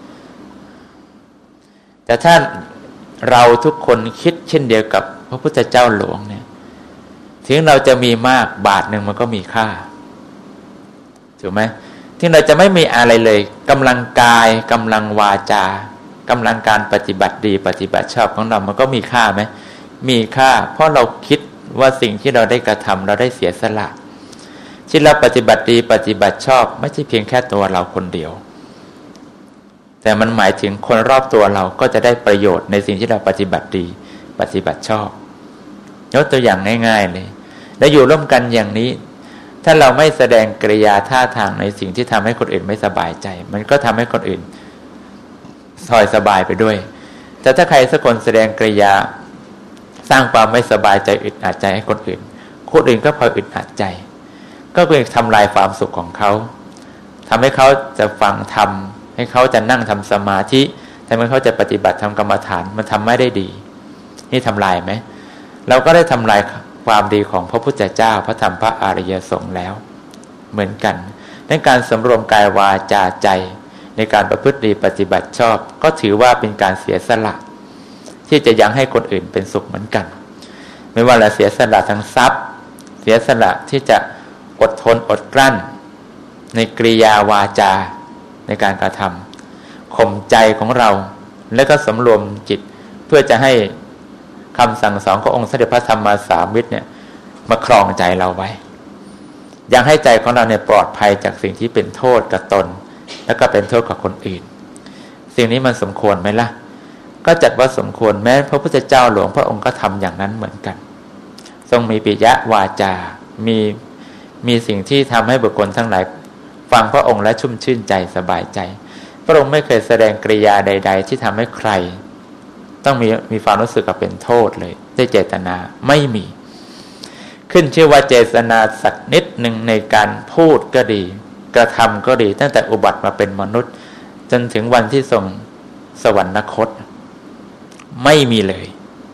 แต่ถ้าเราทุกคนคิดเช่นเดียวกับพระพุทธเจ้าหลวงเนี่ยถึงเราจะมีมากบาทหนึ่งมันก็มีค่าถูกไหมถึงเราจะไม่มีอะไรเลยกำลังกายกำลังวาจากำลังการปฏิบัติดีปฏิบัติชอบของเรามันก็มีค่าไหมมีค่าเพราะเราคิดว่าสิ่งที่เราได้กระทำเราได้เสียสละที่เราปฏิบัติดีปฏิบัติชอบไม่ใช่เพียงแค่ตัวเราคนเดียวแต่มันหมายถึงคนรอบตัวเราก็จะได้ประโยชน์ในสิ่งที่เราปฏิบัติดีปฏิบัติชอบยกตัวอย่างง่ายๆเลยแล้วอยู่ร่วมกันอย่างนี้ถ้าเราไม่แสดงกริยาท่าทางในสิ่งที่ทำให้คนอื่นไม่สบายใจมันก็ทำให้คนอื่นพลอยสบายไปด้วยแต่ถ้าใครสักคนแสดงกริยาสร้างความไม่สบายใจอึดอัดใจให้คนอื่นคนอื่นก็พลอยอึดอัดใจก็คือทำลายความสุขของเขาทำให้เขาจะฟังธรรมให้เขาจะนั่งทำสมาธิทำให้เขาจะปฏิบัติทำกรรมฐานมันทำไม่ได้ดีนี่ทำลายไหมเราก็ได้ทำลายความดีของพระพุทธเจ้าพระธรรมพระอริยสงฆ์แล้วเหมือนกันในการสำรวมกายวาจาใจในการประพฤติดีปฏิบัติชอบก็ถือว่าเป็นการเสียสละที่จะยังให้คนอื่นเป็นสุขเหมือนกันไม่ว่าเราเสียสละทางทรัพย์เสียสละที่จะอดทนอดกลั้นในกริยาวาจาในการกระทำข่มใจของเราและก็สำรวมจิตเพื่อจะให้คำสั่งสอนขององค์สมเด็จพระสัมมาสัมพุทธเนี่ยมาครองใจเราไว้ยังให้ใจของเราเนี่ยปลอดภัยจากสิ่งที่เป็นโทษกับตนแล้วก็เป็นโทษกับคนอื่นสิ่งนี้มันสมควรไหมล่ะก็จัดว่าสมควรแม้พระพุทธเจ้าหลวงพระองค์ก็ทำอย่างนั้นเหมือนกันทรงมีปิยวาจามีสิ่งที่ทำให้บุคคลทั้งหลายฟังพระองค์และชุ่มชื่นใจสบายใจพระองค์ไม่เคยแสดงกริยาใดๆที่ทำให้ใครต้องมีความรู้สึกว่าเป็นโทษเลยด้วยเจตนาไม่มีขึ้นชื่อว่าเจตนาสักนิดหนึ่งในการพูดก็ดีกระทำก็ดีตั้งแต่อุบัติมาเป็นมนุษย์จนถึงวันที่ทรงสวรรคตไม่มีเลย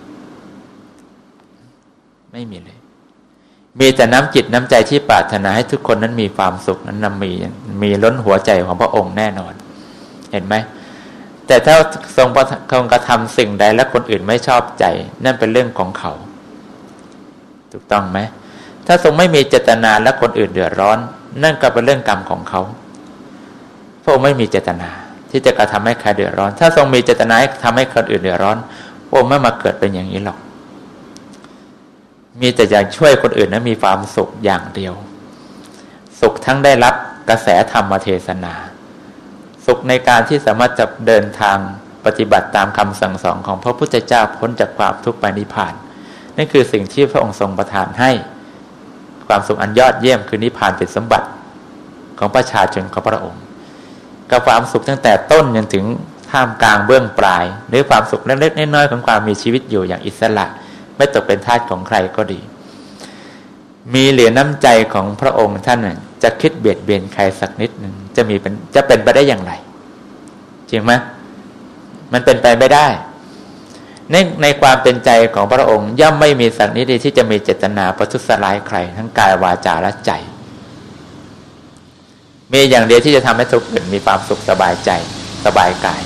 ไม่มีเลยมีแต่น้ำจิตน้ำใจที่ปรารถนาให้ทุกคนนั้นมีความสุขนั้นมีล้นหัวใจของพระองค์แน่นอนเห็นไหมแต่ถ้าทรงกระทำสิ่งใดและคนอื่นไม่ชอบใจนั่นเป็นเรื่องของเขาถูกต้องไหมถ้าทรงไม่มีเจตนาและคนอื่นเดือดร้อนนั่นก็เป็นเรื่องกรรมของเขาพระองค์ไม่มีเจตนาที่จะกระทำให้ใครเดือดร้อนถ้าทรงมีเจตนาให้ทำให้คนอื่นเดือดร้อนพระองค์ไม่มาเกิดเป็นอย่างนี้หรอกมีแต่อยากช่วยคนอื่นนั้นมีความสุขอย่างเดียวสุขทั้งได้รับกระแสธรรมเทศนาสุขในการที่สามารถจะเดินทางปฏิบัติตามคำสั่งสอนของพระพุทธเจ้าพ้นจากความทุกข์ไปนิพพานนั่นคือสิ่งที่พระองค์ทรงประทานให้ความสุขอันยอดเยี่ยมคือนิพพานเป็นสมบัติของประชาชนของพระองค์กับความสุขตั้งแต่ต้นจนถึงท่ามกลางเบื้องปลายหรือความสุขเล็กๆน้อยๆของความมีชีวิตอยู่อย่างอิสระไม่ตกเป็นทาสของใครก็ดีมีเหลือน้ำใจของพระองค์ท่านจะคิดเบียดเบียนใครสักนิดหนึ่งจะเป็นไปได้อย่างไรจริงไหมมันเป็นไปไม่ได้ในความเป็นใจของพระองค์ย่อมไม่มีสักนิดเดียวที่จะมีเจตนาประทุษร้ายใครทั้งกายวาจาและใจมีอย่างเดียวที่จะทำให้ทุกคนมีความสุขสบายใจสบายกาย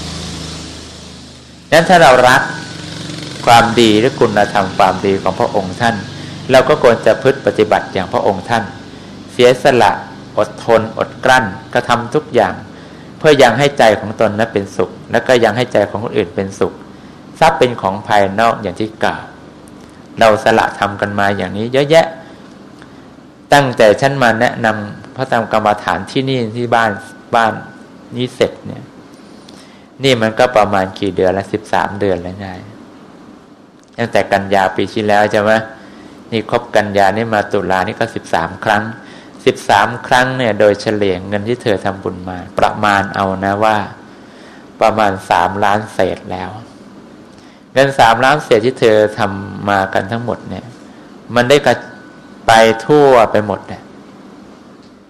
นั้นถ้าเรารักความดีหรือคุณธรรมความดีของพระองค์ท่านเราก็ควรจะพึ่งปฏิบัติอย่างพระองค์ท่านเสียสละอดทนอดกลั้นกระทำทุกอย่างเพื่อยังให้ใจของตนนั้นเป็นสุขและก็ยังให้ใจของคนอื่นเป็นสุขทรัพย์เป็นของภายนอกอย่างที่กล่าวเราสละทำกันมาอย่างนี้เยอะแยะตั้งแต่ฉันมาแนะนำพระธรรมกรรมฐานที่นี่ที่บ้านนี้เสร็จเนี่ยนี่มันก็ประมาณกี่เดือนละ13 เดือนแล้วไงตั้งแต่กันยาปีที่แล้วใช่ไหมนี่ครบกันยานี่มาตุลานี่ก็13 ครั้ง13 ครั้งเนี่ยโดยเฉลี่ยเงินที่เธอทำบุญมาประมาณเอานะว่าประมาณ3 ล้านเศษแล้วเงิน3 ล้านเศษที่เธอทำมากันทั้งหมดเนี่ยมันได้กระไปทั่วไปหมดเนี่ย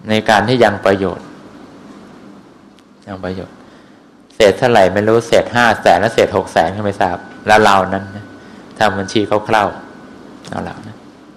ในการที่ยังประโยชน์เศษเท่าไหร่ไม่รู้เศษ500,000และเศษ600,000ก็ไม่ทราบแล้วเรานั้นนะทำบัญชีคร่าวๆเอาเรานะ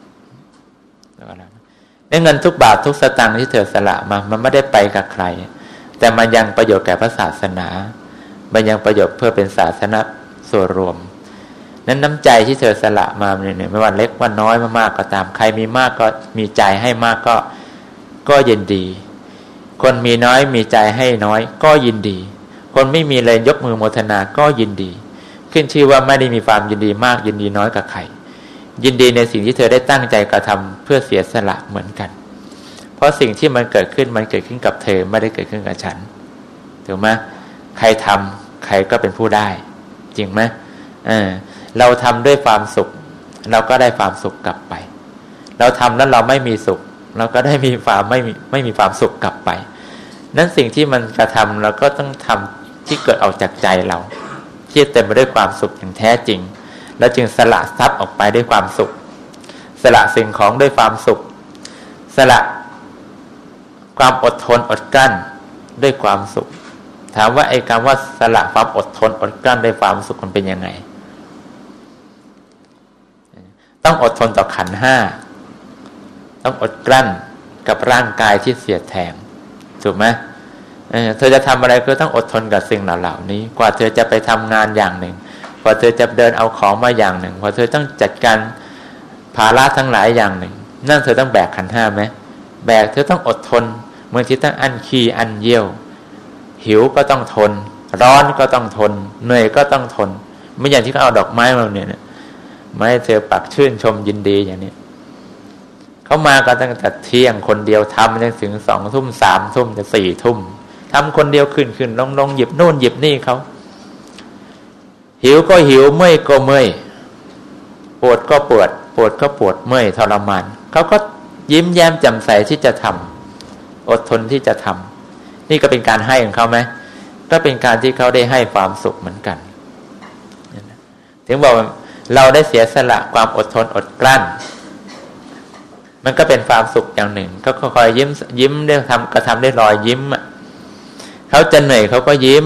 ในเงินทุกบาททุกสตางค์ที่เธอสละมามันไม่ได้ไปกับใครแต่มันยังประโยชน์แก่พระศาสนามันยังประโยชน์เพื่อเป็นศาสนาส่วนรวมนั้นน้ำใจที่เธอสละมาเนี่ยไม่ว่าเล็กว่าน้อยมากก็ตามใครมีมากก็มีใจให้มากก็ยินดีคนมีน้อยมีใจให้น้อยก็ยินดีคนไม่มีเลยยกมือโมทนาก็ยินดีขึ้นชื่อว่าไม่ได้มีความยินดีมากยินดีน้อยกับใครยินดีในสิ่งที่เธอได้ตั้งใจกระทำเพื่อเสียสละเหมือนกันเพราะสิ่งที่มันเกิดขึ้นกับเธอไม่ได้เกิดขึ้นกับฉันถูกไหมใครทำใครก็เป็นผู้ได้จริงไหมเราทำด้วยความสุขเราก็ได้ความสุขกลับไปเราทำแล้วเราไม่มีสุขเราก็ได้มีความไม่มีความสุขกลับไปนั้นสิ่งที่มันกระทำเราก็ต้องทำที่เกิดออกจากใจเราที่เต็มไปด้วยความสุขอย่างแท้จริงแล้วจึงสละทรัพย์ออกไปด้วยความสุขสละสิ่งของด้วยความสุขสละความอดทนอดกลั้นด้วยความสุขถามว่าไอ้คำว่าสละความอดทนอดกลั้นด้วยความสุขมันเป็นยังไงต้องอดทนต่อขันธ์ห้าต้องอดกลั้นกับร่างกายที่เสียดแทงถูกไหมเธอจะทำอะไรก็ต้องอดทนกับสิ่งเหล่านี้กว่าเธอจะไปทำงานอย่างหนึ่งกว่าเธอจะเดินเอาของมาอย่างหนึ่งกว่าเธอต้องจัดการภาระทั้งหลายอย่างหนึ่งนั่นเธอต้องแบกขันธ์ห้าไหมแบกเธอต้องอดทนบางทีต้องอั้นขี้อั้นเยี่ยวหิวก็ต้องทนร้อนก็ต้องทนเหนื่อยก็ต้องทนไม่อย่างที่เขาเอาดอกไม้มาเนี่ยไม่ให้เธอปักชื่นชมยินดีอย่างนี้เขามาก็ตั้งแต่เที่ยงคนเดียวทำจนถึง2 ทุ่ม3 ทุ่มจะ4 ทุ่มทำคนเดียวขึ้นลงหยิบโน่นหยิบนี่เขาหิวก็หิวเมื่อยก็เมื่อยปวดก็ปวดก็ปวดเมื่อยทรมานเขาก็ยิ้มแย้มแจ่มใสที่จะทำอดทนที่จะทำนี่ก็เป็นการให้ของเขาไหมก็เป็นการที่เขาได้ให้ความสุขเหมือนกันถึงบอกเราได้เสียสละความอดทนอดกลั้นมันก็เป็นความสุขอย่างหนึ่งก็คอยยิ้มได้กระทำได้รอยยิ้มเขาจะเหนื่อยเขาก็ยิ้ม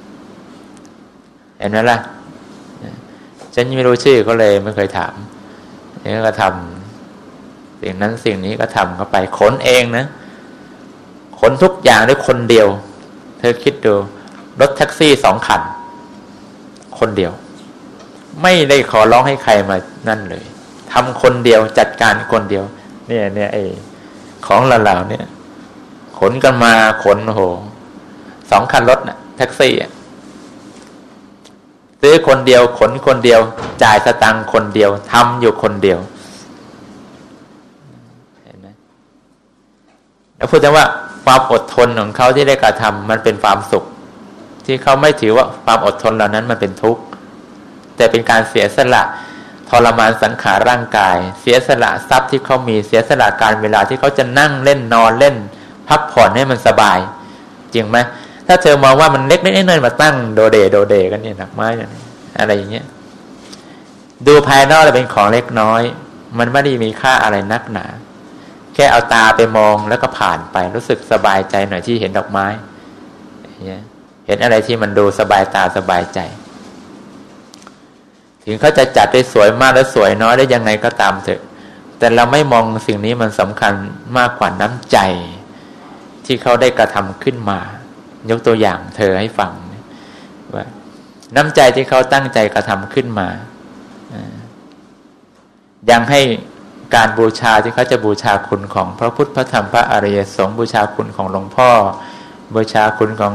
เห็นไหมล่ะฉันไม่รู้ชื่อก็เลยไม่เคยถามนี่ก็ทำสิ่งนั้นสิ่งนี้ก็ทำเข้าไปขนเองนะขนทุกอย่างด้วยคนเดียวเธอคิดดูรถแท็กซี่2 คันคนเดียวไม่ได้ขอร้องให้ใครมานั่นเลยทำคนเดียวจัดการคนเดียวเนี่ยไอ้ของเหล่าเนี่ยขนกันมาขนโห2 คันรถน่ะแท็กซี่ซื้อคนเดียวขนคนเดียวจ่ายสตังค์คนเดียวทำอยู่คนเดียวเห็นไหมแล้วพูดถึงว่าความอดทนของเขาที่ได้กระทำมันเป็นความสุขที่เขาไม่ถือว่าความอดทนเหล่านั้นมันเป็นทุกข์แต่เป็นการเสียสละทรมานสังขารร่างกายเสียสละทรัพย์ที่เขามีเสียสละการเวลาที่เขาจะนั่งเล่นนอนเล่นพักผ่อนให้มันสบายจริงไหมถ้าเธอมองว่ามันเล็กๆน้อยๆมาตั้งโดเดกันเนี่ยหนักไม้อะไรอย่างเงี้ยดูภายนอกเลยเป็นของเล็กน้อยมันไม่ได้มีค่าอะไรนักหนาแค่เอาตาไปมองแล้วก็ผ่านไปรู้สึกสบายใจหน่อยที่เห็นดอกไม้เห็นอะไรที่มันดูสบายตาสบายใจถึงเขาจะจัดได้สวยมากและสวยน้อยได้ยังไงก็ตามเถอะแต่เราไม่มองสิ่งนี้มันสำคัญมากกว่าน้ำใจที่เขาได้กระทำขึ้นมายกตัวอย่างเธอให้ฟังว่าน้ำใจที่เขาตั้งใจกระทำขึ้นมายังให้การบูชาที่เขาจะบูชาคุณของพระพุทธพระธรรมพระอริยสงฆ์บูชาคุณของหลวงพ่อบูชาคุณของ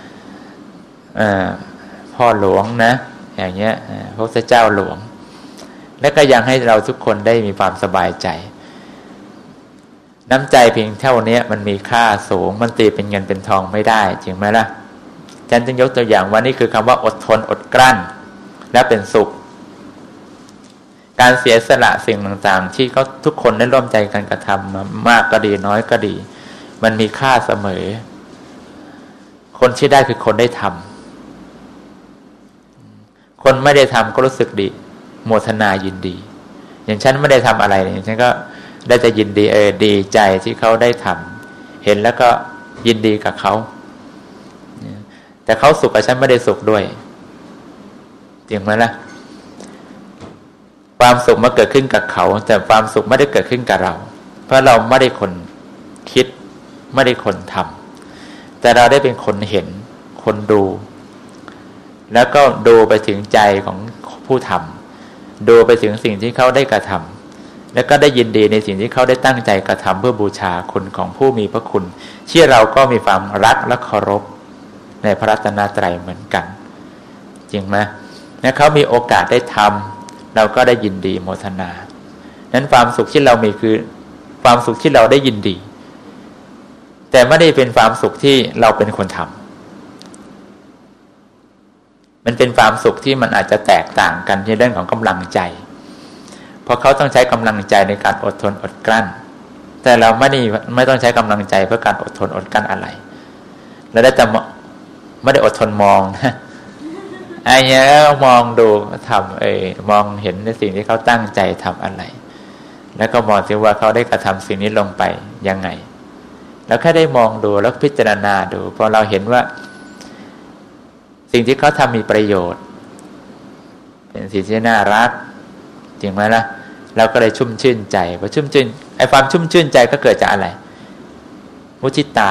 พ่อหลวงนะอย่างเงี้ยพระพุทธเจ้าหลวงและก็ยังให้เราทุกคนได้มีความสบายใจน้ำใจเพียงเท่านี้มันมีค่าสูงมันตีเป็นเงินเป็นทองไม่ได้จริงไหมล่ะฉันจึงยกตัวอย่างว่านี่คือคำว่าอดทนอดกลั้นและเป็นสุขการเสียสละสิ่งต่างๆที่เขาทุกคนได้ร่วมใจกันกระทำมากก็ดีน้อยก็ดีมันมีค่าเสมอคนที่ได้คือคนได้ทำคนไม่ได้ทำก็รู้สึกดีโมทนายินดีอย่างฉันไม่ได้ทำอะไรฉันก็ได้จะยินดีดีใจที่เขาได้ทำเห็นแล้วก็ยินดีกับเขาแต่เขาสุขกับฉันไม่ได้สุขด้วยจริงไหมล่ะความสุขมาเกิดขึ้นกับเขาแต่ความสุขไม่ได้เกิดขึ้นกับเราเพราะเราไม่ได้คนคิดไม่ได้คนทำแต่เราได้เป็นคนเห็นคนดูแล้วก็ดูไปถึงใจของผู้ทำดูไปถึงสิ่งที่เขาได้กระทำแล้วก็ได้ยินดีในสิ่งที่เขาได้ตั้งใจกระทำเพื่อบูชาคุณของผู้มีพระคุณที่เราก็มีความรักและเคารพในพระรัตนตรัยเหมือนกันจริงไหมและเขามีโอกาสได้ทำเราก็ได้ยินดีโมทนานั้นความสุขที่เรามีคือความสุขที่เราได้ยินดีแต่ไม่ได้เป็นความสุขที่เราเป็นคนทำมันเป็นความสุขที่มันอาจจะแตกต่างกันในเรื่องของกำลังใจเพราะเขาต้องใช้กำลังใจในการอดทนอดกลั้นแต่เราไม่ต้องใช้กำลังใจเพื่อการอดทนอดกลั้นอะไรเราได้แต่ไม่ได้อดทนมองไอ้เนี้ยมองดูทำมองเห็นในสิ่งที่เขาตั้งใจทำอะไรแล้วก็มองซิว่าเขาได้กระทำสิ่งนี้ลงไปยังไงแล้วแค่ได้มองดูแล้วพิจารณาดูพอเราเห็นว่าสิ่งที่เขาทำมีประโยชน์เป็นสิ่งที่น่ารักจริงไหมล่ะเราก็เลยชุ่มชื่นใจพอชุ่มชื่นไอ้ความชุ่มชื่นใจก็เกิดจากอะไรมุทิตา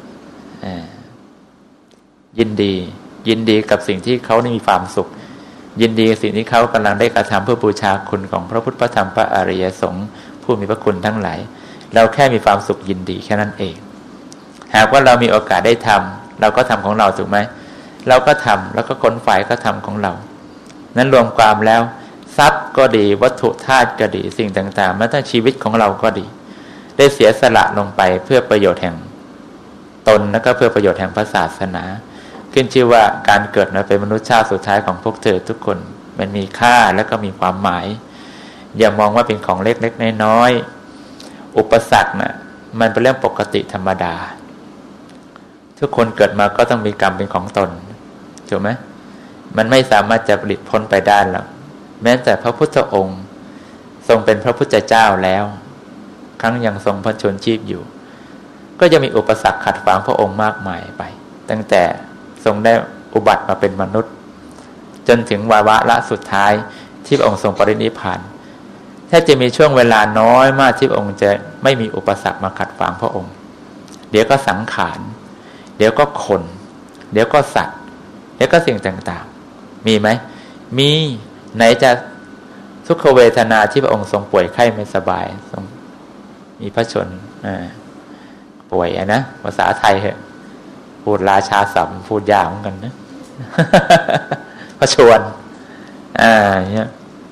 ยินดีกับสิ่งที่เขาได้มีความสุขยินดีสิ่งที่เขากำลังได้กระทำเพื่อบูชาคุณของพระพุทธพระธรรมพระอริยสงฆ์ผู้มีพระคุณทั้งหลายเราแค่มีความสุขยินดีแค่นั้นเองหากว่าเรามีโอกาสได้ทำเราก็ทำของเราถูกไหมเราก็ทำแล้วก็คนฝ่ายก็ทำของเรานั้นรวมความแล้วทรัพย์ก็ดีวัตถุธาตุก็ดีสิ่งต่างๆแม้แต่ชีวิตของเราก็ดีได้เสียสละลงไปเพื่อประโยชน์แห่งตนและก็เพื่อประโยชน์แห่งพระศาสนาขึ้นชื่อว่าการเกิดมาเป็นมนุษย์ชาติสุดท้ายของพวกเธอทุกคนมันมีค่าและก็มีความหมายอย่ามองว่าเป็นของเล็กๆน้อยๆอุปสรรคน่ะมันเป็นเรื่องปกติธรรมดาทุกคนเกิดมาก็ต้องมีกรรมเป็นของตนถูกไหมมันไม่สามารถจะผลิตพ้นไปได้หรอกแม้แต่พระพุทธองค์ทรงเป็นพระพุทธเจ้าแล้วครั้งยังทรงพระชนชีพอยู่ก็จะมีอุปสรรคขัดขวางพระองค์มากมายไปตั้งแต่ทรงได้อุบัติมาเป็นมนุษย์จนถึงวาระสุดท้ายที่พระองค์ทรงปรินิพพานแทบจะมีช่วงเวลาน้อยมากที่พระองค์จะไม่มีอุปสรรคมาขัดขวางพระองค์เดี๋ยวก็สังขารเดี๋ยวก็คนเดี๋ยวก็สัตว์เดี๋ยวก็สิ่งต่างๆมีไหมมีไหนจะทุกขเวทนาที่พระองค์ทรงป่วยไข้ไม่สบายทรงมีพระชนป่วยนะภาษาไทยเหรอพูดราชาศัพท์พูดยากเหมือนกันนะพระชวนเนี่ย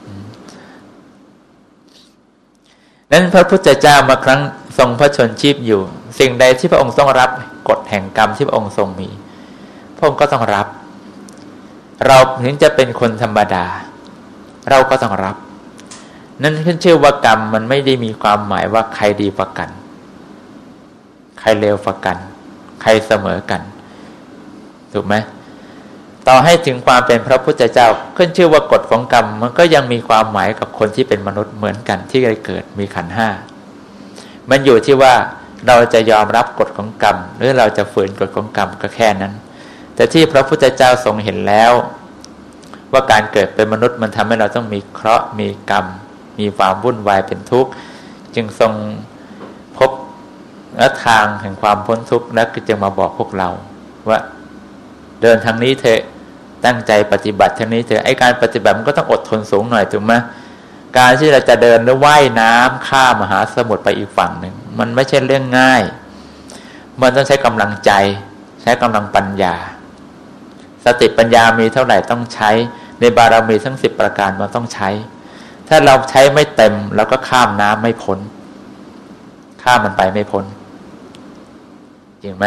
นั้นพระพุทธเจ้ามาครั้งทรงพระชนชีพอยู่สิ่งใดที่พระองค์ต้องรับกฎแห่งกรรมที่พระองค์ทรงมีพระองค์ก็ต้องรับเราถึงจะเป็นคนธรรมดาเราก็ต้องรับนั่นขึ้นชื่อว่ากรรมมันไม่ได้มีความหมายว่าใครดีกว่ากันใครเลวกว่ากันใครเสมอกันถูกไหมต่อให้ถึงความเป็นพระพุทธเจ้าขึ้นชื่อว่ากฎของกรรมมันก็ยังมีความหมายกับคนที่เป็นมนุษย์เหมือนกันที่ได้เกิดมีขันธ์ห้ามันอยู่ที่ว่าเราจะยอมรับกฎของกรรมหรือเราจะฝืนกฎของกรรมก็แค่นั้นแต่ที่พระพุทธเจ้าทรงเห็นแล้วว่าการเกิดเป็นมนุษย์มันทำให้เราต้องมีเคราะห์มีกรรมมีความวุ่นวายเป็นทุกข์จึงทรงพบและทางแห่งความพ้นทุกข์และจึงมาบอกพวกเราว่าเดินทางนี้เถอะตั้งใจปฏิบัติทางนี้เถอะไอ้การปฏิบัติมันก็ต้องอดทนสูงหน่อยถูกไหมการที่เราจะเดินหรือว่ายน้ำข้ามมหาสมุทรไปอีกฝั่งหนึ่งมันไม่ใช่เรื่องง่ายมันต้องใช้กำลังใจใช้กำลังปัญญาสติปัญญามีเท่าไหร่ต้องใช้ในบารมีทั้ง10ประการมันต้องใช้ถ้าเราใช้ไม่เต็มเราก็ข้ามน้ำไม่พ้นข้ามมันไปไม่พ้นจริงไหม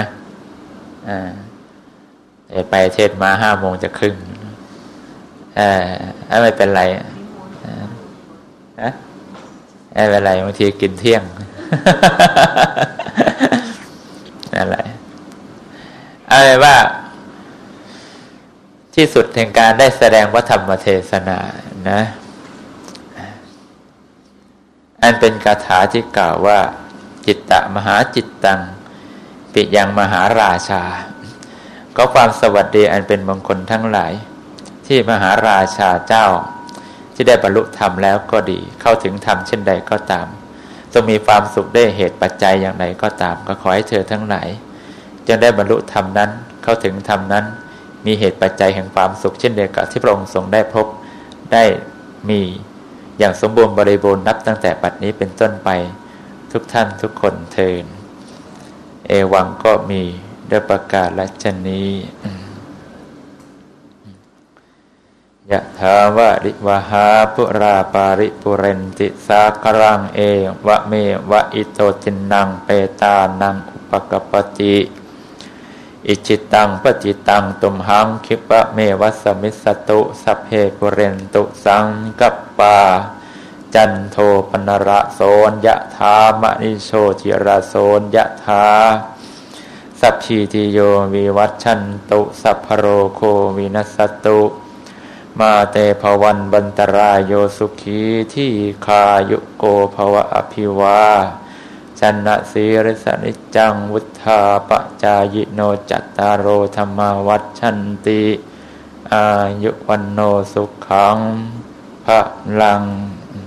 ไปเทศมา5 โมงจะครึ่งไม่เป็นไรไม่เป็นไรบางทีกินเที่ยงนั่นแหละเอาไว้ว่าที่สุดแห่งการได้แสดงพระธรรมเทศนานะอันเป็นคาถาที่กล่าวว่าจิตตะมหาจิตตังปิยังมหาราชาก็ความสวัสดีอันเป็นมงคลทั้งหลายที่มหาราชาเจ้าที่ได้บรรลุธรรมแล้วก็ดีเข้าถึงธรรมเช่นใดก็ตามจงมีความสุขได้เหตุปัจจัยอย่างไรก็ตามก็ขอให้เธอทั้งหลายจงได้บรรลุธรรมนั้นเข้าถึงธรรมนั้นมีเหตุปัจจัยแห่งความสุขเช่นเดียวกับที่พระองค์ทรงได้พบได้มีอย่างสมบูรณ์บริบูรณ์นับตั้งแต่บัดนี้เป็นต้นไปทุกท่านทุกคนเทินเอวังก็มีด้วยประกาศฉะนี้ยะถาวะริวหาปุราปาริปุเรนติสากรังเอวะเมวะอิโตจินังเปตานังอุปกปปติอิจิตังปจิตังตุมหังคิปะเมวัสมิสตุสัพเพปุเรนตุสังกัปปาจันโทปนระโสยะถามณิโชติระโสยะถาสัพพิติโยวิวัชชันตุสัพพโรโควินัสตุมาเตภวันบันตรายโยสุขีที่คายุโกภวะอภิวาชนะสีริสนิจังวุธาปจายโนจัตตารโอธรรมวัชชันติอายุวันโนสุขังพระลัง